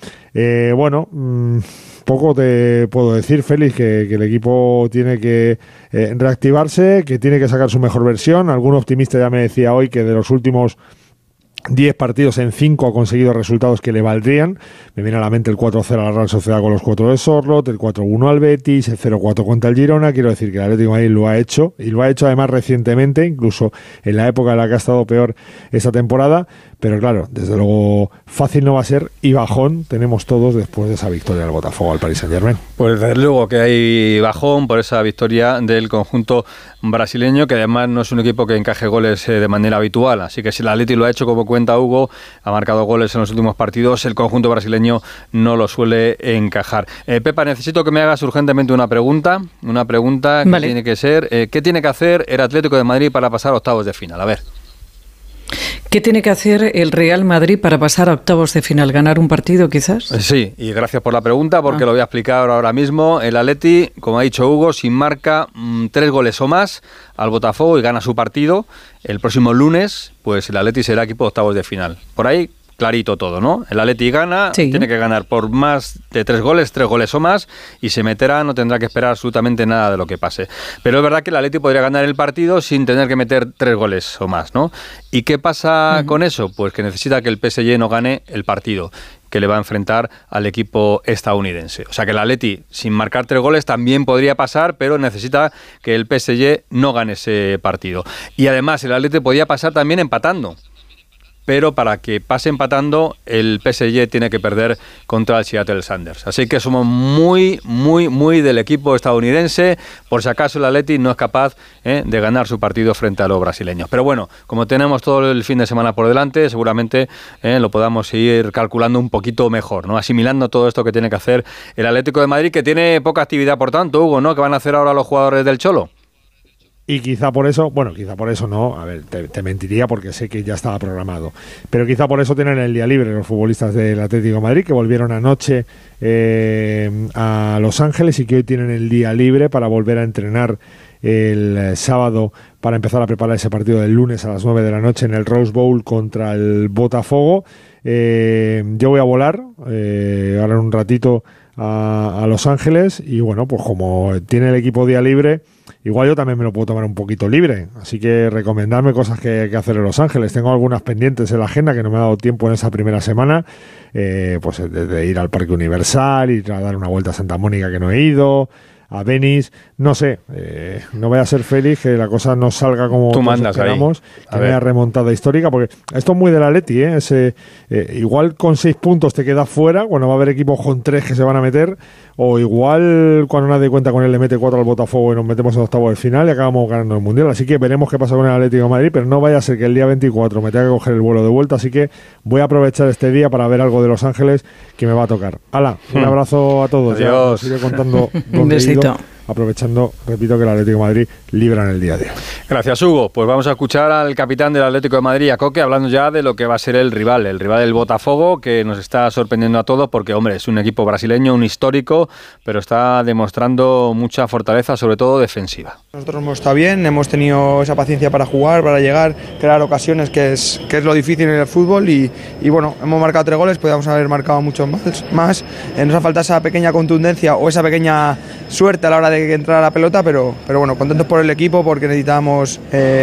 Poco te puedo decir, Félix, que el equipo tiene que reactivarse, que tiene que sacar su mejor versión. Algún optimista ya me decía hoy que de los últimos 10 partidos en 5 ha conseguido resultados que le valdrían. Me viene a la mente el 4-0 a la Real Sociedad con los 4 de Sorloth, el 4-1 al Betis, el 0-4 contra el Girona. Quiero decir que el Atlético de Madrid lo ha hecho, y lo ha hecho además recientemente, incluso en la época en la que ha estado peor esa temporada. Pero claro, desde luego fácil no va a ser, y bajón tenemos todos después de esa victoria del Botafogo al Paris Saint-Germain. Pues desde luego que hay bajón por esa victoria del conjunto brasileño, que además no es un equipo que encaje goles de manera habitual. Así que si el Atleti lo ha hecho como cuenta Hugo, ha marcado goles en los últimos partidos, el conjunto brasileño no lo suele encajar. Pepa, necesito que me hagas urgentemente una pregunta que vale. Tiene que ser, ¿qué tiene que hacer el Atlético de Madrid para pasar a octavos de final? A ver. ¿Qué tiene que hacer el Real Madrid para pasar a octavos de final? ¿Ganar un partido, quizás? Sí, y gracias por la pregunta, porque lo voy a explicar ahora mismo. El Atleti, como ha dicho Hugo, si marca 3 goles o más al Botafogo y gana su partido, el próximo lunes, pues el Atleti será equipo de octavos de final. Por ahí, clarito todo, ¿no? El Atleti gana, sí. Tiene que ganar por más de 3 goles o más, y se meterá, no tendrá que esperar absolutamente nada de lo que pase. Pero es verdad que el Atleti podría ganar el partido sin tener que meter 3 goles o más, ¿no? ¿Y qué pasa con eso? Pues que necesita que el PSG no gane el partido que le va a enfrentar al equipo estadounidense. O sea que el Atleti, sin marcar 3 goles, también podría pasar, pero necesita que el PSG no gane ese partido. Y además el Atleti podría pasar también empatando. Pero para que pase empatando, el PSG tiene que perder contra el Seattle Sounders. Así que somos muy del equipo estadounidense, por si acaso el Atleti no es capaz de ganar su partido frente a los brasileños. Pero bueno, como tenemos todo el fin de semana por delante, seguramente lo podamos ir calculando un poquito mejor, ¿no? Asimilando todo esto que tiene que hacer el Atlético de Madrid, que tiene poca actividad, por tanto, Hugo, ¿no? ¿Qué van a hacer ahora los jugadores del Cholo? Y quizá por eso no, a ver, te mentiría porque sé que ya estaba programado, pero quizá por eso tienen el día libre los futbolistas del Atlético de Madrid, que volvieron anoche a Los Ángeles, y que hoy tienen el día libre para volver a entrenar el sábado para empezar a preparar ese partido del lunes a las 9 de la noche en el Rose Bowl contra el Botafogo. Yo voy a volar ahora en un ratito a Los Ángeles, y bueno, pues como tiene el equipo día libre, igual yo también me lo puedo tomar un poquito libre, así que recomendarme cosas que hacer en Los Ángeles. Tengo algunas pendientes en la agenda que no me ha dado tiempo en esa primera semana, pues de ir al Parque Universal, ir a dar una vuelta a Santa Mónica que no he ido, a Venice, no sé, no voy a ser feliz que la cosa no salga como tú mandas esperamos, que me haya remontada histórica, porque esto es muy del Atleti, igual con 6 puntos te quedas fuera, cuando va a haber equipos con 3 que se van a meter, o igual cuando nadie cuenta con él le mete 4 al Botafogo y nos metemos en octavos de final y acabamos ganando el Mundial. Así que veremos qué pasa con el Atlético de Madrid, pero no vaya a ser que el día 24 me tenga que coger el vuelo de vuelta, así que voy a aprovechar este día para ver algo de Los Ángeles que me va a tocar. ¡Hala! Un abrazo a todos. Adiós. Ya os iré contando un besito. Aprovechando, repito, que el Atlético de Madrid libra en el día a día. Gracias, Hugo. Pues vamos a escuchar al capitán del Atlético de Madrid, a Coque, hablando ya de lo que va a ser el rival del Botafogo, que nos está sorprendiendo a todos porque, hombre, es un equipo brasileño, un histórico, pero está demostrando mucha fortaleza, sobre todo defensiva. Nosotros hemos estado bien, hemos tenido esa paciencia para jugar, para llegar, crear ocasiones, que es lo difícil en el fútbol, y bueno, hemos marcado 3 goles, podríamos haber marcado muchos más. Nos ha faltado esa pequeña contundencia o esa pequeña suerte a la hora de que entrara la pelota, pero bueno, contentos por el equipo porque necesitamos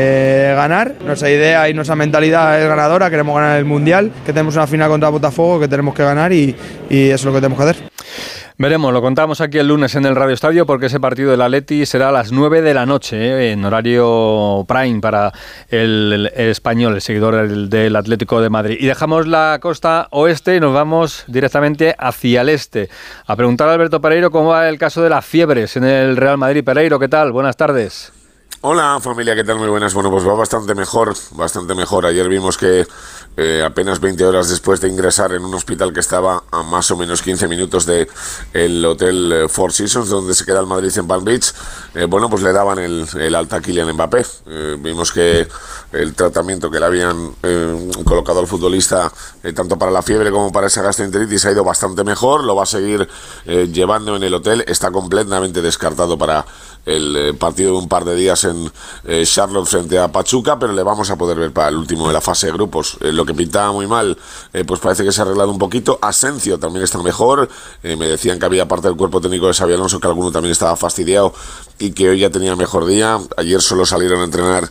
ganar. Nuestra idea y nuestra mentalidad es ganadora, queremos ganar el Mundial, que tenemos una final contra Botafogo que tenemos que ganar, y eso es lo que tenemos que hacer. Veremos, lo contamos aquí el lunes en el Radio Estadio, porque ese partido del Atleti será a las 9 de la noche, en horario prime para el español, el seguidor del Atlético de Madrid. Y dejamos la costa oeste y nos vamos directamente hacia el este. A preguntar a Alberto Pereiro cómo va el caso de las fiebres en el Real Madrid. Pereiro, ¿qué tal? Buenas tardes. Hola familia, ¿qué tal? Muy buenas. Bueno, pues va bastante mejor. Ayer vimos que apenas 20 horas después de ingresar en un hospital que estaba a más o menos 15 minutos del hotel Four Seasons, donde se queda el Madrid en Palm Beach, pues le daban el alta a Kylian Mbappé. Vimos que el tratamiento que le habían colocado al futbolista, tanto para la fiebre como para esa gastroenteritis, ha ido bastante mejor. Lo va a seguir llevando en el hotel. Está completamente descartado para el partido de un par de días en Charlotte frente a Pachuca, pero le vamos a poder ver para el último de la fase de grupos. Lo que pintaba muy mal, pues parece que se ha arreglado un poquito. Asensio también está mejor. Me decían que había parte del cuerpo técnico de Xabi Alonso que alguno también estaba fastidiado y que hoy ya tenía mejor día. Ayer solo salieron a entrenar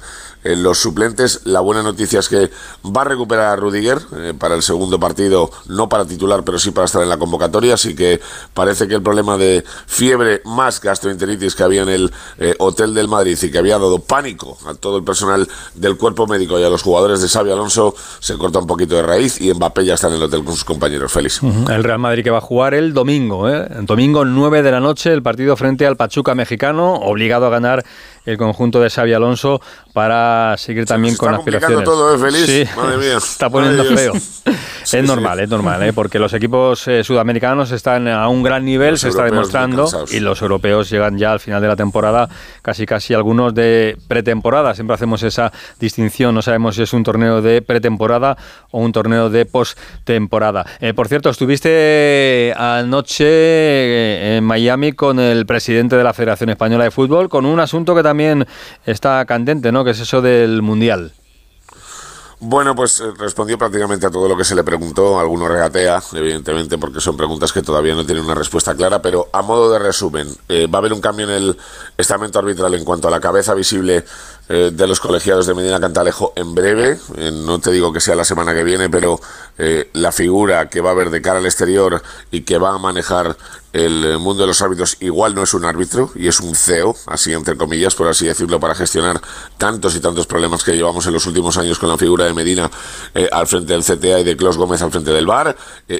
los suplentes. La buena noticia es que va a recuperar a Rudiger para el segundo partido, no para titular, pero sí para estar en la convocatoria, así que parece que el problema de fiebre más gastroenteritis que había en el hotel del Madrid y que había dado pánico a todo el personal del cuerpo médico y a los jugadores de Xabi Alonso se corta un poquito de raíz y Mbappé ya está en el hotel con sus compañeros. Félix. El Real Madrid que va a jugar el domingo, el domingo 9 de la noche, el partido frente al Pachuca mexicano, obligado a ganar el conjunto de Xabi Alonso para seguir también con aspiraciones. Todo, Félix. Sí, madre mía. Está poniendo feo. Sí, es normal, porque los equipos sudamericanos están a un gran nivel, se está demostrando, y los europeos llegan ya al final de la temporada, casi algunos de pretemporada. Siempre hacemos esa distinción, no sabemos si es un torneo de pretemporada o un torneo de postemporada. Por cierto, estuviste anoche en Miami con el presidente de la Federación Española de Fútbol, con un asunto que también está candente, ¿no? Que es eso del Mundial. Bueno, pues respondió prácticamente a todo lo que se le preguntó. Alguno regatea, evidentemente, porque son preguntas que todavía no tienen una respuesta clara, pero a modo de resumen, va a haber un cambio en el estamento arbitral en cuanto a la cabeza visible de los colegiados de Medina Cantalejo en breve. No te digo que sea la semana que viene, pero la figura que va a haber de cara al exterior y que va a manejar el mundo de los árbitros igual no es un árbitro y es un CEO, así entre comillas, por así decirlo, para gestionar tantos y tantos problemas que llevamos en los últimos años con la figura de Medina al frente del CTA y de Clos Gómez al frente del VAR.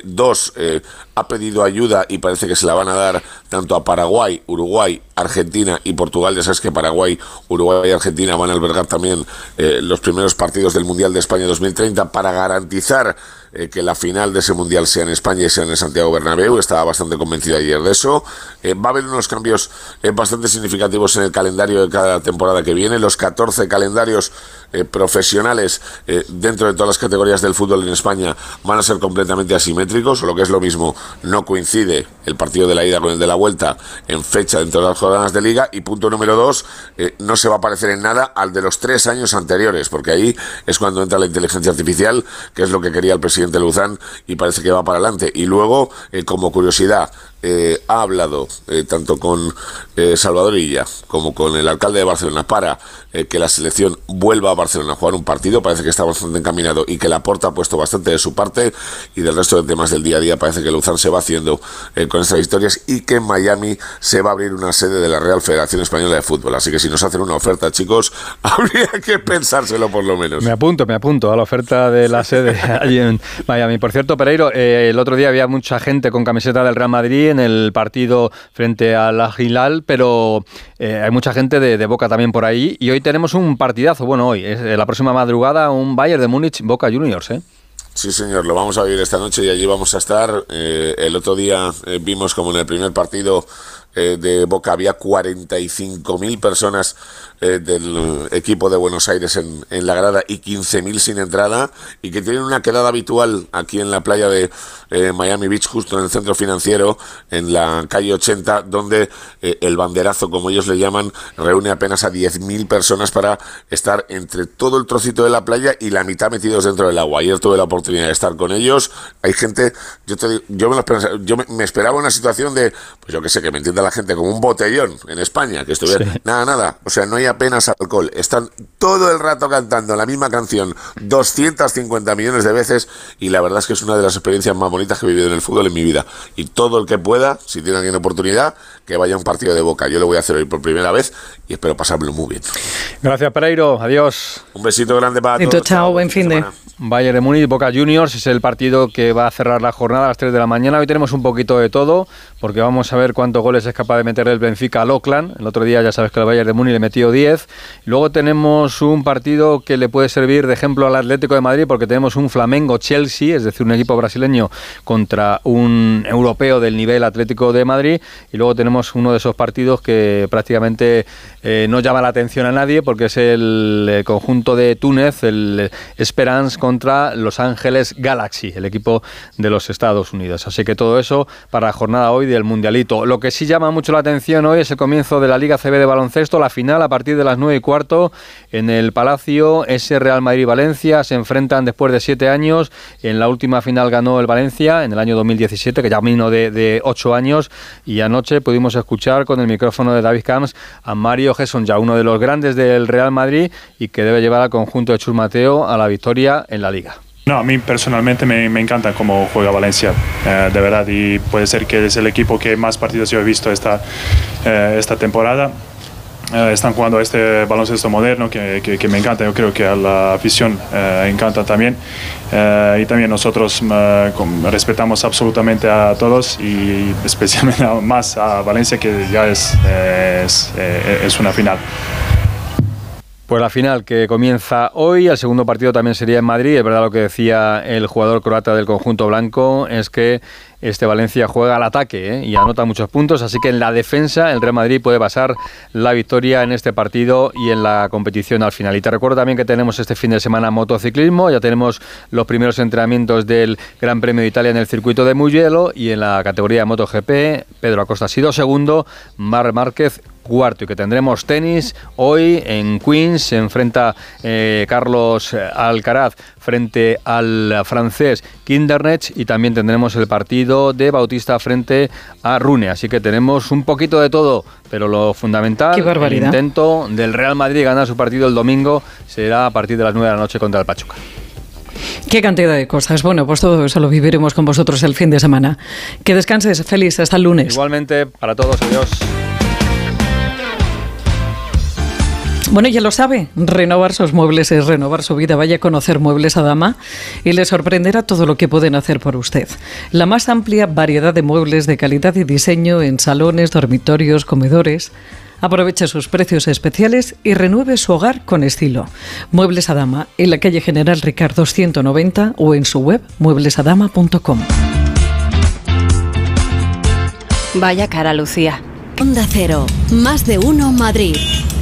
Ha pedido ayuda y parece que se la van a dar tanto a Paraguay, Uruguay, Argentina y Portugal. Ya sabes que Paraguay, Uruguay y Argentina van a albergar también los primeros partidos del Mundial de España 2030 para garantizar que la final de ese Mundial sea en España y sea en el Santiago Bernabéu. Estaba bastante convencido ayer de eso. Va a haber unos cambios bastante significativos en el calendario de cada temporada que viene. Los 14 calendarios profesionales dentro de todas las categorías del fútbol en España van a ser completamente asimétricos, o lo que es lo mismo, no coincide el partido de la ida con el de la vuelta en fecha dentro de las jornadas de Liga. Y punto número 2, no se va a parecer en nada al de los 3 años anteriores, porque ahí es cuando entra la inteligencia artificial, que es lo que quería el presidente Luzán, y parece que va para adelante. Y luego, como curiosidad, ha hablado tanto con Salvador Illa como con el alcalde de Barcelona para que la selección vuelva a Barcelona a jugar un partido. Parece que está bastante encaminado y que Laporta ha puesto bastante de su parte, y del resto de temas del día a día parece que Luzán se va haciendo con estas historias, y que en Miami se va a abrir una sede de la Real Federación Española de Fútbol. Así que si nos hacen una oferta, chicos, habría que pensárselo por lo menos. Me apunto a la oferta de la sede allí en Miami. Por cierto, Pereiro, el otro día había mucha gente con camiseta del Real Madrid en el partido frente al Al-Hilal, pero hay mucha gente de Boca también por ahí, y hoy tenemos un partidazo. Bueno, hoy, la próxima madrugada, un Bayern de Múnich, Boca Juniors, Sí, señor, lo vamos a vivir esta noche y allí vamos a estar. El otro día vimos como en el primer partido de Boca había 45.000 personas del equipo de Buenos Aires en la grada y 15.000 sin entrada, y que tienen una quedada habitual aquí en la playa de Miami Beach, justo en el centro financiero, en la calle 80, donde el banderazo, como ellos le llaman, reúne apenas a 10.000 personas para estar entre todo el trocito de la playa y la mitad metidos dentro del agua. Ayer tuve la oportunidad de estar con ellos. Hay gente, yo me esperaba una situación de, pues yo que sé, que me entienda la gente, como un botellón en España, que estuviera, sí. Nada, o sea, no hay apenas alcohol, están todo el rato cantando la misma canción 250 millones de veces, y la verdad es que es una de las experiencias más bonitas que he vivido en el fútbol en mi vida. Y todo el que pueda, si tiene alguien oportunidad, que vaya a un partido de Boca. Yo lo voy a hacer hoy por primera vez y espero pasármelo muy bien. Gracias, Pereiro, adiós. Un besito grande para todos. Chao, buen fin de Bayern de Múnich, Boca Juniors, es el partido que va a cerrar la jornada a las 3 de la mañana. Hoy tenemos un poquito de todo, porque vamos a ver cuántos goles es capaz de meter el Benfica al Auckland. El otro día ya sabes que el Bayern de Múnich le metió 10. Y luego tenemos un partido que le puede servir de ejemplo al Atlético de Madrid, porque tenemos un Flamengo-Chelsea, es decir, un equipo brasileño contra un europeo del nivel Atlético de Madrid. Y luego tenemos uno de esos partidos que prácticamente no llama la atención a nadie, porque es el conjunto de Túnez, el Esperance contra Los Ángeles Galaxy, el equipo de los Estados Unidos. Así que todo eso para la jornada hoy del Mundialito. Lo que sí llama llama mucho la atención hoy es el comienzo de la Liga CB de baloncesto, la final a partir de las 9:15 en el Palacio. Ese Real Madrid-Valencia se enfrentan después de 7 años. En la última final ganó el Valencia en el año 2017, que ya vino de 8 años, y anoche pudimos escuchar con el micrófono de David Camps a Mario Gesson, ya uno de los grandes del Real Madrid y que debe llevar al conjunto de Chus Mateo a la victoria en la Liga. No, a mí personalmente me encanta cómo juega Valencia, de verdad, y puede ser que es el equipo que más partidos yo he visto esta temporada. Están jugando este baloncesto moderno que me encanta, yo creo que a la afición encanta también, y también nosotros respetamos absolutamente a todos y especialmente más a Valencia, que ya es una final. Pues la final que comienza hoy, el segundo partido también sería en Madrid. Es verdad lo que decía el jugador croata del conjunto blanco, es que este Valencia juega al ataque y anota muchos puntos, así que en la defensa el Real Madrid puede pasar la victoria en este partido y en la competición al final. Y te recuerdo también que tenemos este fin de semana motociclismo, ya tenemos los primeros entrenamientos del Gran Premio de Italia en el circuito de Mugello, y en la categoría de MotoGP Pedro Acosta ha sido segundo, Marc Márquez cuarto, y que tendremos tenis hoy en Queens. Se enfrenta Carlos Alcaraz frente al francés Kindernet, y también tendremos el partido de Bautista frente a Rune, así que tenemos un poquito de todo, pero lo fundamental, el intento del Real Madrid ganar su partido el domingo será a partir de las 9 de la noche contra el Pachuca. Qué cantidad de cosas. Bueno, pues todo eso lo viviremos con vosotros el fin de semana. Que descanses, feliz, hasta el lunes. Igualmente, para todos, adiós. Bueno, ya lo sabe, renovar sus muebles es renovar su vida. Vaya a conocer Muebles Adama y le sorprenderá todo lo que pueden hacer por usted. La más amplia variedad de muebles de calidad y diseño en salones, dormitorios, comedores. Aproveche sus precios especiales y renueve su hogar con estilo. Muebles Adama, en la calle General Ricardo 190 o en su web mueblesadama.com. Vaya cara, Lucía. Onda Cero, más de uno Madrid.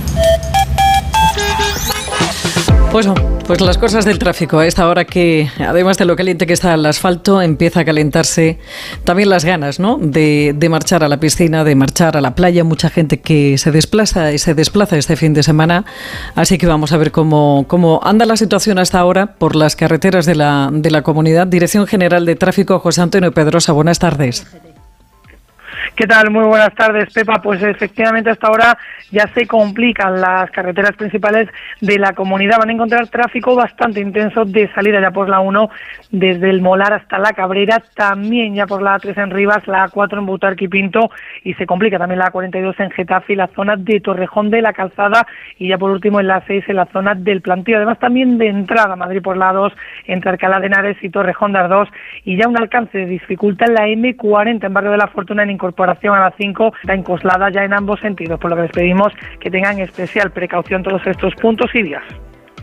Pues las cosas del tráfico a esta hora, que además de lo caliente que está el asfalto, empieza a calentarse también las ganas, ¿no?, de marchar a la piscina, de marchar a la playa. Mucha gente que se desplaza este fin de semana, así que vamos a ver cómo anda la situación hasta ahora por las carreteras de la comunidad. Dirección General de Tráfico, José Antonio Pedrosa, buenas tardes. ¿Qué tal? Muy buenas tardes, Pepa. Pues efectivamente hasta ahora ya se complican las carreteras principales de la comunidad. Van a encontrar tráfico bastante intenso de salida ya por la 1 desde el Molar hasta la Cabrera, también ya por la A3 en Rivas, la A4 en Butarque y Pinto, y se complica también la A42 en Getafe y la zona de Torrejón de la Calzada, y ya por último en la A6 en la zona del Plantío. Además también de entrada a Madrid por la A2 entre Alcalá de Henares y Torrejón de Ardoz, y ya un alcance de dificultad en la M40 en Barrio de la Fortuna en incorporación a la 5, está encoslada ya en ambos sentidos, por lo que les pedimos que tengan especial precaución todos estos puntos y días.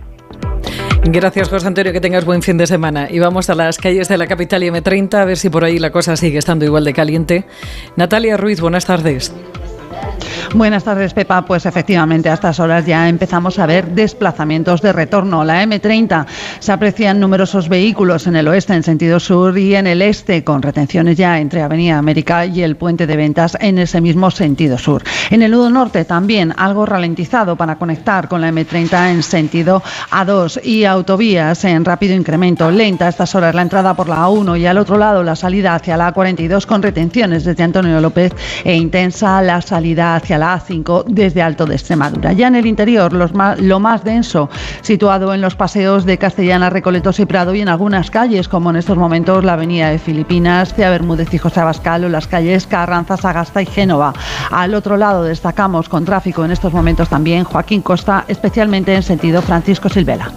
Gracias, José Antonio, que tengas buen fin de semana. Y vamos a las calles de la capital y M30 a ver si por ahí la cosa sigue estando igual de caliente. Natalia Ruiz, buenas tardes. Buenas tardes, Pepa. Pues efectivamente a estas horas ya empezamos a ver desplazamientos de retorno. La M30 se aprecian numerosos vehículos en el oeste en sentido sur y en el este, con retenciones ya entre Avenida América y el Puente de Ventas en ese mismo sentido sur. En el nudo norte también algo ralentizado para conectar con la M30 en sentido A2 y autovías en rápido incremento. Lenta a estas horas la entrada por la A1 y al otro lado la salida hacia la A42 con retenciones desde Antonio López e intensa la salida hacia la A5 desde Alto de Extremadura. Ya en el interior lo más denso situado en los paseos de Castellana, Recoletos y Prado, y en algunas calles como en estos momentos la avenida de Filipinas, Cía Bermúdez y José Abascal, o las calles Carranza, Sagasta y Génova. Al otro lado destacamos con tráfico en estos momentos también Joaquín Costa, especialmente en sentido Francisco Silvela.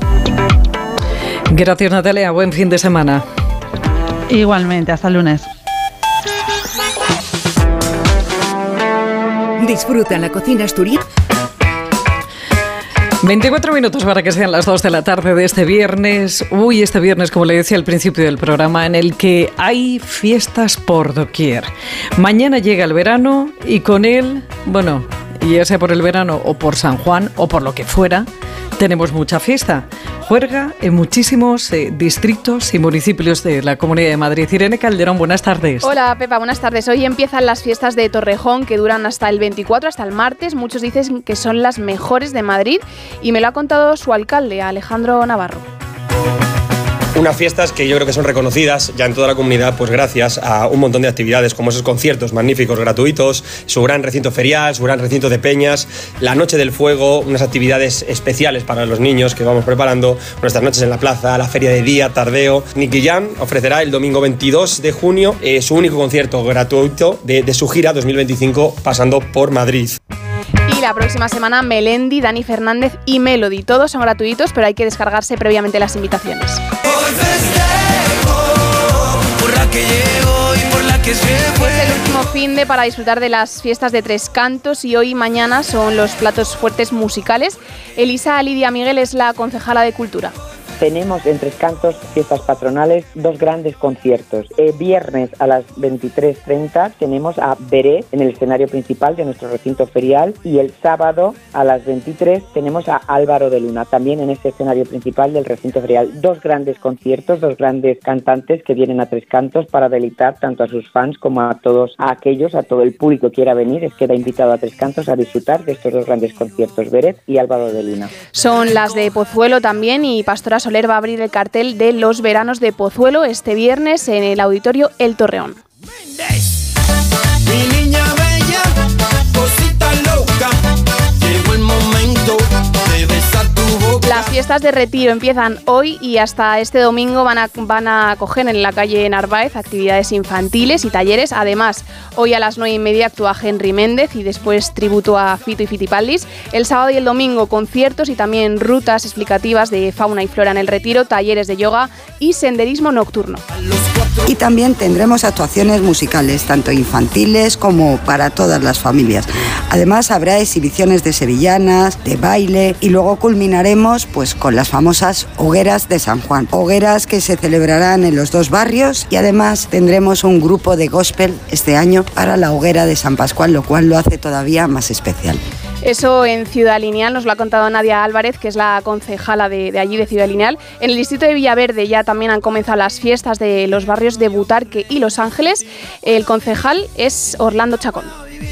Gracias, Natalia, buen fin de semana. Igualmente, hasta el lunes. Disfruta la cocina asturiana. 24 minutos para que sean las 2 de la tarde de este viernes. Este viernes, como le decía al principio del programa, en el que hay fiestas por doquier. Mañana llega el verano y con él, ya sea por el verano o por San Juan o por lo que fuera, tenemos mucha fiesta. juerga en muchísimos distritos y municipios de la Comunidad de Madrid. Irene Calderón, buenas tardes. Hola Pepa, buenas tardes. Hoy empiezan las fiestas de Torrejón que duran hasta el 24, hasta el martes. Muchos dicen que son las mejores de Madrid y me lo ha contado su alcalde, Alejandro Navarro. Unas fiestas que yo creo que son reconocidas ya en toda la comunidad, pues gracias a un montón de actividades como esos conciertos magníficos gratuitos, su gran recinto ferial, su gran recinto de peñas, la Noche del Fuego, unas actividades especiales para los niños que vamos preparando, nuestras noches en la plaza, la feria de día, tardeo. Nicky Jam ofrecerá el domingo 22 de junio su único concierto gratuito de su gira 2025 pasando por Madrid. Y la próxima semana Melendi, Dani Fernández y Melody. Todos son gratuitos, pero hay que descargarse previamente las invitaciones. Es el último finde para disfrutar de las fiestas de Tres Cantos y hoy y mañana son los platos fuertes musicales. Elisa Lidia Miguel es la concejala de Cultura. Tenemos en Tres Cantos, fiestas patronales, 2 grandes conciertos. Viernes a las 23:30 tenemos a Beret en el escenario principal de nuestro recinto ferial y el sábado a las 23 tenemos a Álvaro de Luna, también en este escenario principal del recinto ferial. 2 grandes conciertos, 2 grandes cantantes que vienen a Tres Cantos para deleitar tanto a sus fans como a todos a aquellos, a todo el público que quiera venir. Queda invitado a Tres Cantos a disfrutar de estos 2 grandes conciertos, Beret y Álvaro de Luna. Son las de Pozuelo también y Pastora Soler va a abrir el cartel de los veranos de Pozuelo este viernes en el auditorio El Torreón. Mi niña bella, cosita loca, llegó el momento de besar tu boca. Las fiestas de Retiro empiezan hoy y hasta este domingo van a acoger en la calle Narváez actividades infantiles y talleres. Además, hoy a las 9:30 actúa Henry Méndez y después tributo a Fito y Fitipaldis. El sábado y el domingo conciertos y también rutas explicativas de fauna y flora en el Retiro, talleres de yoga y senderismo nocturno. Y también tendremos actuaciones musicales, tanto infantiles como para todas las familias. Además habrá exhibiciones de sevillanas, de baile y luego culminaremos pues con las famosas hogueras de San Juan. Hogueras que se celebrarán en los 2 barrios y además tendremos un grupo de gospel este año para la hoguera de San Pascual, lo cual lo hace todavía más especial. Eso en Ciudad Lineal nos lo ha contado Nadia Álvarez, que es la concejala de allí, de Ciudad Lineal. En el distrito de Villaverde ya también han comenzado las fiestas de los barrios de Butarque y Los Ángeles. El concejal es Orlando Chacón.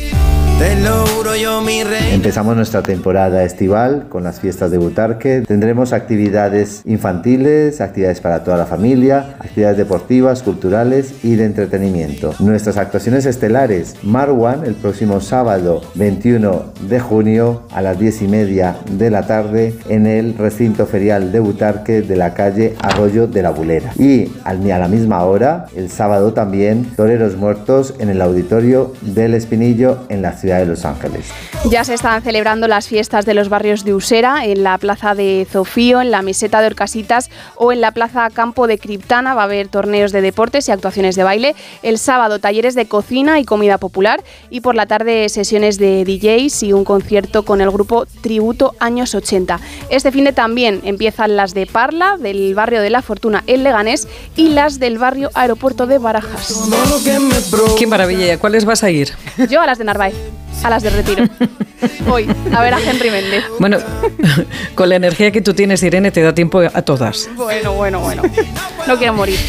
Empezamos nuestra temporada estival con las fiestas de Butarque. Tendremos actividades infantiles, actividades para toda la familia, actividades deportivas, culturales y de entretenimiento. Nuestras actuaciones estelares: Marwan el próximo sábado 21 de junio a las 10:30 de la tarde en el recinto ferial de Butarque de la calle Arroyo de la Bulera. Y a la misma hora, el sábado también, Toreros Muertos en el auditorio del Espinillo en la ciudad de Los Ángeles. Ya se están celebrando las fiestas de los barrios de Usera, en la plaza de Zofío, en la meseta de Orcasitas o en la plaza Campo de Criptana. Va a haber torneos de deportes y actuaciones de baile. El sábado talleres de cocina y comida popular y por la tarde sesiones de DJs y un concierto con el grupo Tributo Años 80. Este fin de también empiezan las de Parla, del barrio de La Fortuna en Leganés y las del barrio Aeropuerto de Barajas. ¡Qué maravilla! ¿A cuáles vas a ir? Yo a las de Narváez. A las de Retiro. Hoy, a ver a Henry Méndez. Bueno, con la energía que tú tienes, Irene, te da tiempo a todas. Bueno. No quiero morir.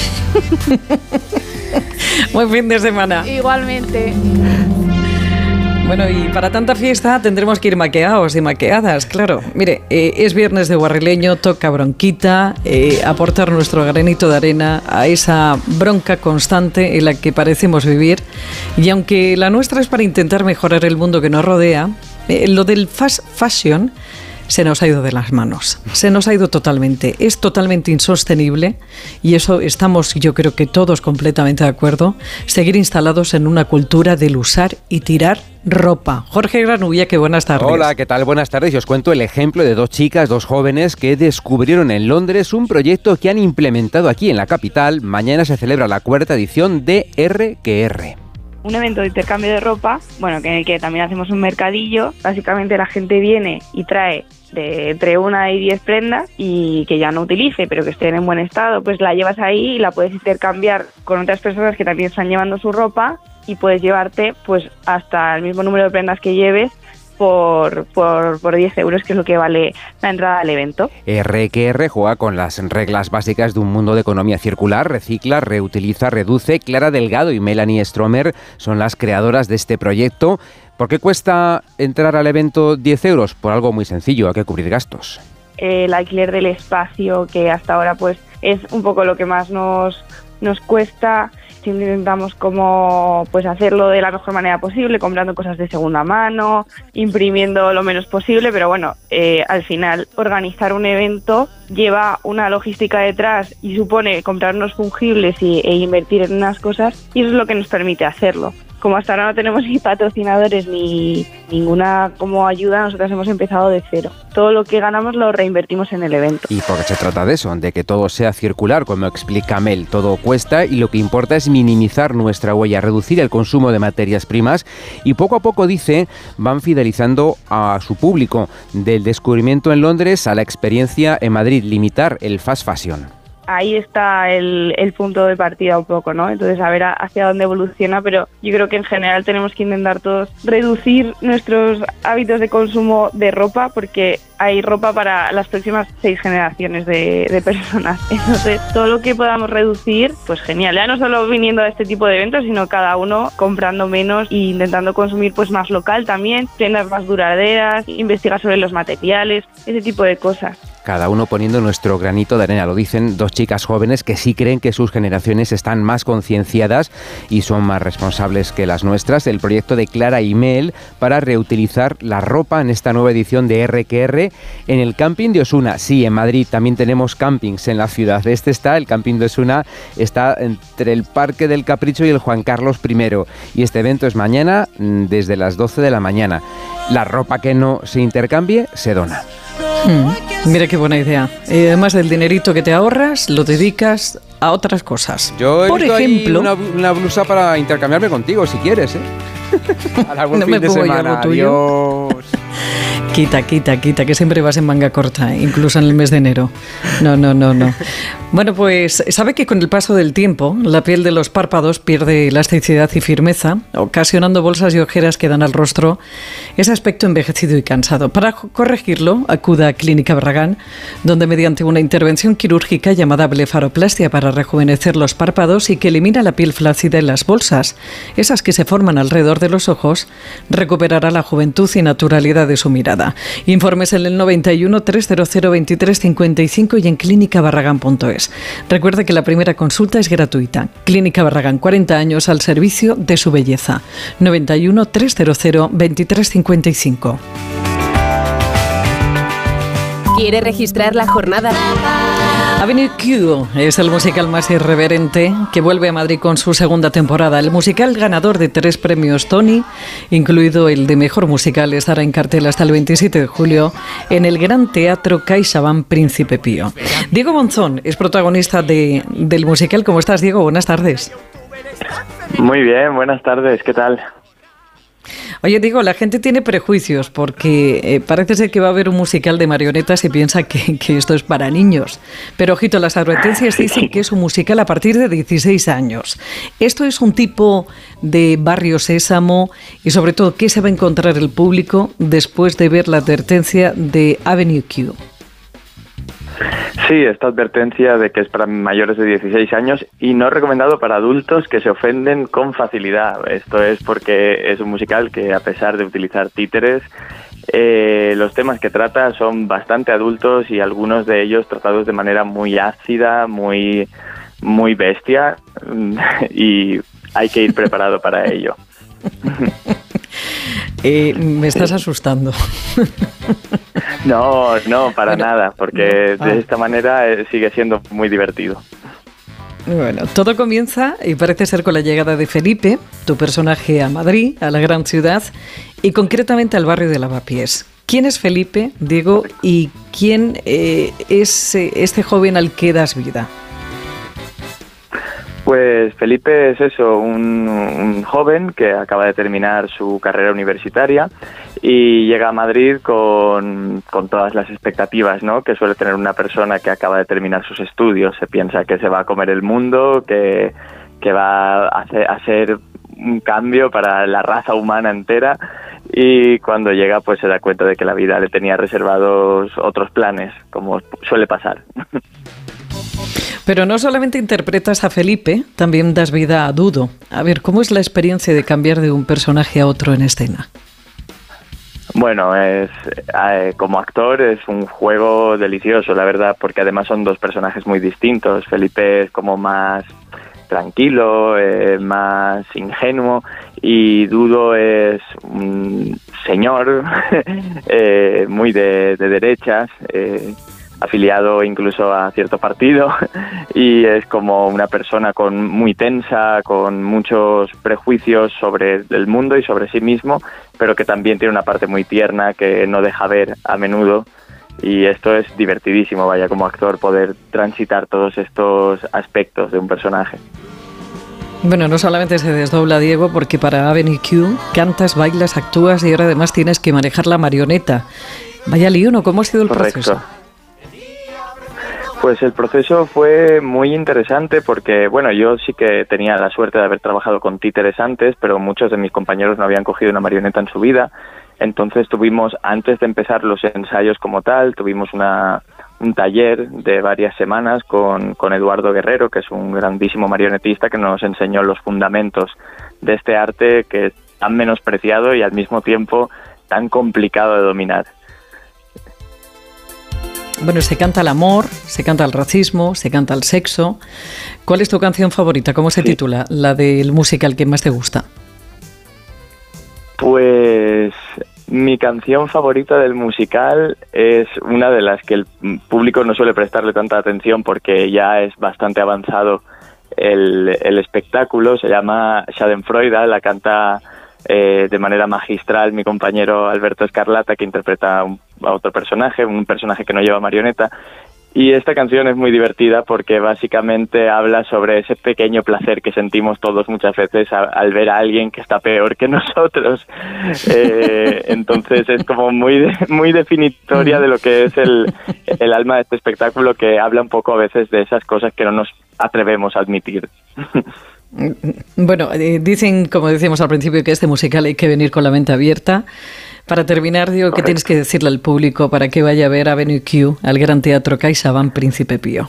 Buen fin de semana. Igualmente. Bueno, y para tanta fiesta tendremos que ir maqueados y maqueadas, claro. Mire, es viernes de guarrileño, toca bronquita, aportar nuestro granito de arena a esa bronca constante en la que parecemos vivir. Y aunque la nuestra es para intentar mejorar el mundo que nos rodea, lo del fast fashion se nos ha ido de las manos, se nos ha ido totalmente, es totalmente insostenible y eso estamos, yo creo que todos completamente de acuerdo, seguir instalados en una cultura del usar y tirar ropa. Jorge Granulla, que buenas tardes. Hola, ¿qué tal? Buenas tardes. Y os cuento el ejemplo de 2 chicas, 2 jóvenes que descubrieron en Londres un proyecto que han implementado aquí en la capital. Mañana se celebra la 4ª edición de R&R. Un evento de intercambio de ropa, bueno, en el que también hacemos un mercadillo. Básicamente la gente viene y trae de entre 1 y 10 prendas y que ya no utilice, pero que estén en buen estado, pues la llevas ahí y la puedes intercambiar con otras personas que también están llevando su ropa y puedes llevarte pues hasta el mismo número de prendas que lleves por 10 euros, que es lo que vale la entrada al evento. RQR juega con las reglas básicas de un mundo de economía circular, recicla, reutiliza, reduce. Clara Delgado y Melanie Stromer son las creadoras de este proyecto. ¿Por qué cuesta entrar al evento 10 euros? Por algo muy sencillo, hay que cubrir gastos. El alquiler del espacio, que hasta ahora pues es un poco lo que más nos cuesta. Siempre intentamos como pues hacerlo de la mejor manera posible, comprando cosas de segunda mano, imprimiendo lo menos posible, pero bueno, al final organizar un evento lleva una logística detrás y supone comprarnos fungibles e invertir en unas cosas, y eso es lo que nos permite hacerlo. Como hasta ahora no tenemos ni patrocinadores ni ninguna como ayuda, nosotros hemos empezado de cero. Todo lo que ganamos lo reinvertimos en el evento. Y porque se trata de eso, de que todo sea circular, como explica Mel. Todo cuesta y lo que importa es minimizar nuestra huella, reducir el consumo de materias primas, y poco a poco, dice, van fidelizando a su público. Del descubrimiento en Londres a la experiencia en Madrid, limitar el fast fashion. Ahí está el punto de partida un poco, ¿no? Entonces, a ver hacia dónde evoluciona, pero yo creo que en general tenemos que intentar todos reducir nuestros hábitos de consumo de ropa, porque hay ropa para las próximas 6 generaciones de personas. Entonces, todo lo que podamos reducir, pues genial. Ya no solo viniendo a este tipo de eventos, sino cada uno comprando menos e intentando consumir pues más local también, prendas más duraderas, investigar sobre los materiales, ese tipo de cosas. Cada uno poniendo nuestro granito de arena. Lo dicen dos chicas jóvenes que sí creen que sus generaciones están más concienciadas y son más responsables que las nuestras. El proyecto de Clara y Mel para reutilizar la ropa en esta nueva edición de RQR en el camping de Osuna. Sí, en Madrid también tenemos campings en la ciudad. El camping de Osuna, está entre el Parque del Capricho y el Juan Carlos I. Y este evento es mañana desde las 12 de la mañana. La ropa que no se intercambie se dona. Mira qué buena idea. Además del dinerito que te ahorras, lo dedicas a otras cosas. Yo he Por visto ejemplo, ahí una blusa para intercambiarme contigo, si quieres, ¿eh? Para algún no fin me de pongo yo semana. lo tuyo. Adiós. Quita, que siempre vas en manga corta, incluso en el mes de enero. No. Bueno, pues sabe que con el paso del tiempo, la piel de los párpados pierde elasticidad y firmeza, ocasionando bolsas y ojeras que dan al rostro ese aspecto envejecido y cansado. Para corregirlo, acuda a Clínica Barragán, donde mediante una intervención quirúrgica llamada blefaroplastia para rejuvenecer los párpados y que elimina la piel flácida en las bolsas, esas que se forman alrededor de los ojos, recuperará la juventud y naturalidad de su mirada. Informes en el 91 300 23 55 y en clínicabarragán.es. Recuerde que la primera consulta es gratuita. Clínica Barragán, 40 años al servicio de su belleza. 91 300 23 55. ¿Quiere registrar la jornada? Avenue Q es el musical más irreverente que vuelve a Madrid con su segunda temporada. El musical ganador de 3 premios Tony, incluido el de Mejor Musical, estará en cartel hasta el 27 de julio en el Gran Teatro CaixaBank Príncipe Pío. Diego Monzón es protagonista del musical. ¿Cómo estás, Diego? Buenas tardes. Muy bien, buenas tardes. ¿Qué tal? Oye, digo, la gente tiene prejuicios porque parece ser que va a haber un musical de marionetas y piensa que esto es para niños. Pero, ojito, las advertencias dicen que es un musical a partir de 16 años. ¿Esto es un tipo de Barrio Sésamo? Y, sobre todo, ¿qué se va a encontrar el público después de ver la advertencia de Avenue Q? Sí, esta advertencia de que es para mayores de 16 años y no recomendado para adultos que se ofenden con facilidad. Esto es porque es un musical que, a pesar de utilizar títeres, los temas que trata son bastante adultos y algunos de ellos tratados de manera muy ácida, muy bestia, y hay que ir preparado para ello. Me estás asustando. No, para nada, porque de esta manera sigue siendo muy divertido. Bueno, todo comienza y parece ser con la llegada de Felipe, tu personaje, a Madrid, a la gran ciudad, y concretamente al barrio de Lavapiés. ¿Quién es Felipe, Diego, y quién es este joven al que das vida? Pues Felipe es eso, un joven que acaba de terminar su carrera universitaria y llega a Madrid con todas las expectativas, ¿no?, que suele tener una persona que acaba de terminar sus estudios. Se piensa que se va a comer el mundo, que va a ser un cambio para la raza humana entera, y cuando llega pues se da cuenta de que la vida le tenía reservados otros planes, como suele pasar. Pero no solamente interpretas a Felipe, también das vida a Dudo. A ver, ¿cómo es la experiencia de cambiar de un personaje a otro en escena? Bueno, como actor es un juego delicioso, la verdad, porque además son dos personajes muy distintos. Felipe es como más tranquilo, más ingenuo, y Dudo es un señor muy de derechas, afiliado incluso a cierto partido, y es como una persona muy tensa, con muchos prejuicios sobre el mundo y sobre sí mismo, pero que también tiene una parte muy tierna que no deja ver a menudo, y esto es divertidísimo, vaya, como actor, poder transitar todos estos aspectos de un personaje. Bueno, no solamente se desdobla Diego, porque para Avenue Q cantas, bailas, actúas y ahora además tienes que manejar la marioneta. Vaya lío, ¿no? ¿Cómo ha sido el proceso? Pues el proceso fue muy interesante porque, bueno, yo sí que tenía la suerte de haber trabajado con títeres antes, pero muchos de mis compañeros no habían cogido una marioneta en su vida. Entonces tuvimos, antes de empezar los ensayos como tal, tuvimos un taller de varias semanas con Eduardo Guerrero, que es un grandísimo marionetista que nos enseñó los fundamentos de este arte que es tan menospreciado y al mismo tiempo tan complicado de dominar. Bueno, se canta el amor, se canta el racismo, se canta el sexo. ¿Cuál es tu canción favorita? ¿Cómo se titula? La del musical que más te gusta. Pues mi canción favorita del musical es una de las que el público no suele prestarle tanta atención porque ya es bastante avanzado el espectáculo. Se llama Schadenfreude, la canta de manera magistral mi compañero Alberto Escarlata, que interpreta a otro personaje, un personaje que no lleva marioneta. Y esta canción es muy divertida porque básicamente habla sobre ese pequeño placer que sentimos todos muchas veces al ver a alguien que está peor que nosotros. Entonces es como muy definitoria de lo que es el alma de este espectáculo, que habla un poco a veces de esas cosas que no nos atrevemos a admitir. Bueno, dicen, como decíamos al principio, que este musical hay que venir con la mente abierta. Para terminar, digo, ¿qué tienes que decirle al público para que vaya a ver Avenue Q al Gran Teatro CaixaBank Príncipe Pío?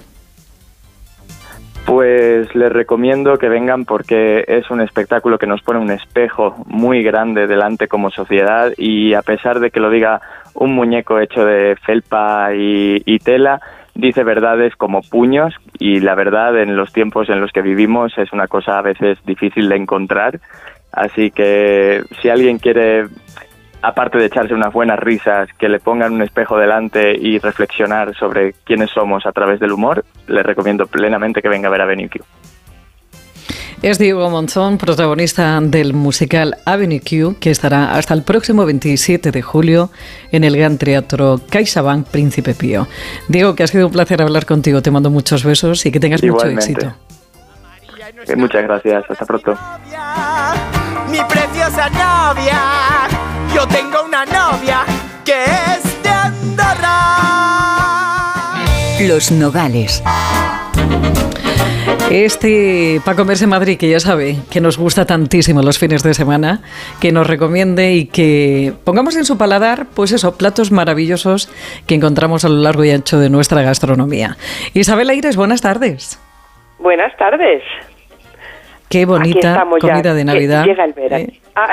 Pues les recomiendo que vengan porque es un espectáculo que nos pone un espejo muy grande delante como sociedad, y a pesar de que lo diga un muñeco hecho de felpa y tela, dice verdades como puños, y la verdad en los tiempos en los que vivimos es una cosa a veces difícil de encontrar. Así que si alguien quiere, aparte de echarse unas buenas risas, que le pongan un espejo delante y reflexionar sobre quiénes somos a través del humor, les recomiendo plenamente que venga a ver Avenue Q. Es Diego Monzón, protagonista del musical Avenue Q, que estará hasta el próximo 27 de julio en el Gran Teatro CaixaBank Príncipe Pío. Diego, que ha sido un placer hablar contigo, te mando muchos besos y que tengas Igualmente. mucho éxito. Muchas gracias, hasta pronto. Mi preciosa novia, yo tengo una novia que es de Andorra. Los Nogales. Este Paco Merse Madrid, que ya sabe que nos gusta tantísimo los fines de semana, que nos recomiende y que pongamos en su paladar, pues eso, platos maravillosos que encontramos a lo largo y ancho de nuestra gastronomía. Isabel Aires, buenas tardes. Buenas tardes. Qué bonita comida ya de Navidad. Llega el verano.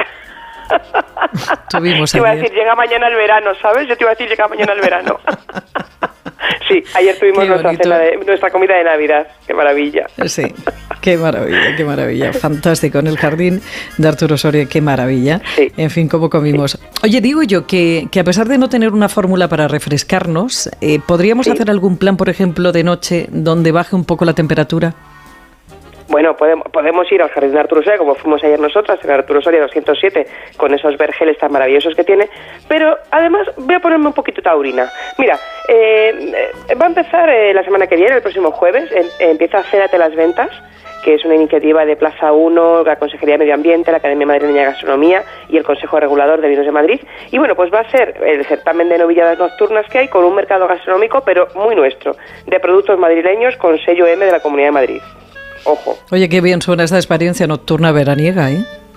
Tuvimos te iba a decir, llega mañana el verano, ¿sabes? Yo te iba a decir, llega mañana el verano. Sí, ayer tuvimos nuestra comida de Navidad. Qué maravilla. Sí, qué maravilla, qué maravilla. Fantástico, en el jardín de Arturo Soria, qué maravilla. Sí. En fin, cómo comimos. Oye, digo yo que a pesar de no tener una fórmula para refrescarnos, ¿podríamos hacer algún plan, por ejemplo, de noche, donde baje un poco la temperatura? Bueno, podemos ir al Jardín de Arturo Soria, como fuimos ayer nosotras, en Arturo Soria 207, con esos vergeles tan maravillosos que tiene, pero además voy a ponerme un poquito taurina. Mira, va a empezar la semana que viene, el próximo jueves, empieza Cérate las Ventas, que es una iniciativa de Plaza 1, la Consejería de Medio Ambiente, la Academia Madrileña de Gastronomía y el Consejo Regulador de Vinos de Madrid. Y bueno, pues va a ser el certamen de novilladas nocturnas que hay, con un mercado gastronómico, pero muy nuestro, de productos madrileños con sello M de la Comunidad de Madrid. Ojo. Oye, qué bien suena esta experiencia nocturna veraniega, ¿eh?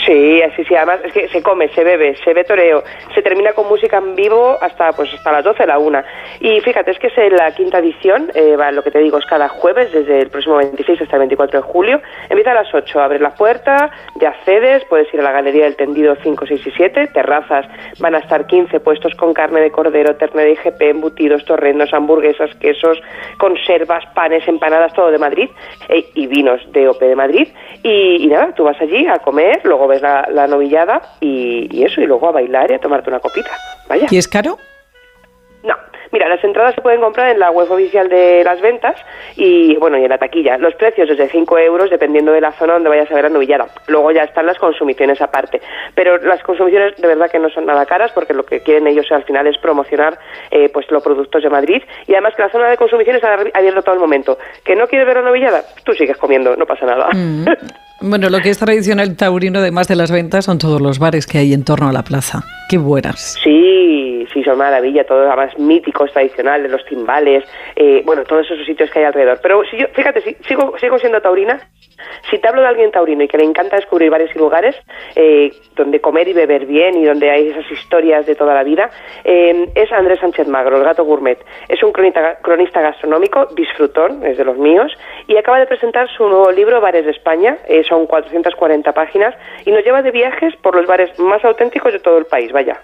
Sí, además es que se come, se bebe, se ve toreo, se termina con música en vivo hasta las 12 la 1. Y fíjate, es que es la quinta edición, lo que te digo es cada jueves, desde el próximo 26 hasta el 24 de julio, empieza a las 8, abres la puerta, ya accedes, puedes ir a la Galería del Tendido 5, 6 y 7, terrazas, van a estar 15 puestos con carne de cordero, ternera de IGP, embutidos, torrendos, hamburguesas, quesos, conservas, panes, empanadas, todo de Madrid, y vinos de OP de Madrid, y nada, tú vas allí a comer, luego ves la novillada y eso, y luego a bailar y a tomarte una copita. Vaya. ¿Y es caro? No. Mira, las entradas se pueden comprar en la web oficial de las ventas y en la taquilla. Los precios desde 5 euros, dependiendo de la zona donde vayas a ver la novillada. Luego ya están las consumiciones aparte. Pero las consumiciones de verdad que no son nada caras porque lo que quieren ellos al final es promocionar los productos de Madrid. Y además que la zona de consumición está abierta todo el momento. ¿Que no quieres ver la novillada? Tú sigues comiendo, no pasa nada. Bueno, lo que es tradicional taurino, además de las ventas, son todos los bares que hay en torno a la plaza. ¡Qué buenas! Sí, son maravilla, todos además míticos, tradicionales, los timbales, todos esos sitios que hay alrededor. Pero fíjate, sigo siendo taurina. Si te hablo de alguien taurino y que le encanta descubrir bares y lugares donde comer y beber bien y donde hay esas historias de toda la vida, es Andrés Sánchez Magro, el Gato Gourmet. Es un cronista gastronómico, disfrutón, es de los míos, y acaba de presentar su nuevo libro, Bares de España. Son 440 páginas y nos lleva de viajes por los bares más auténticos de todo el país, vaya.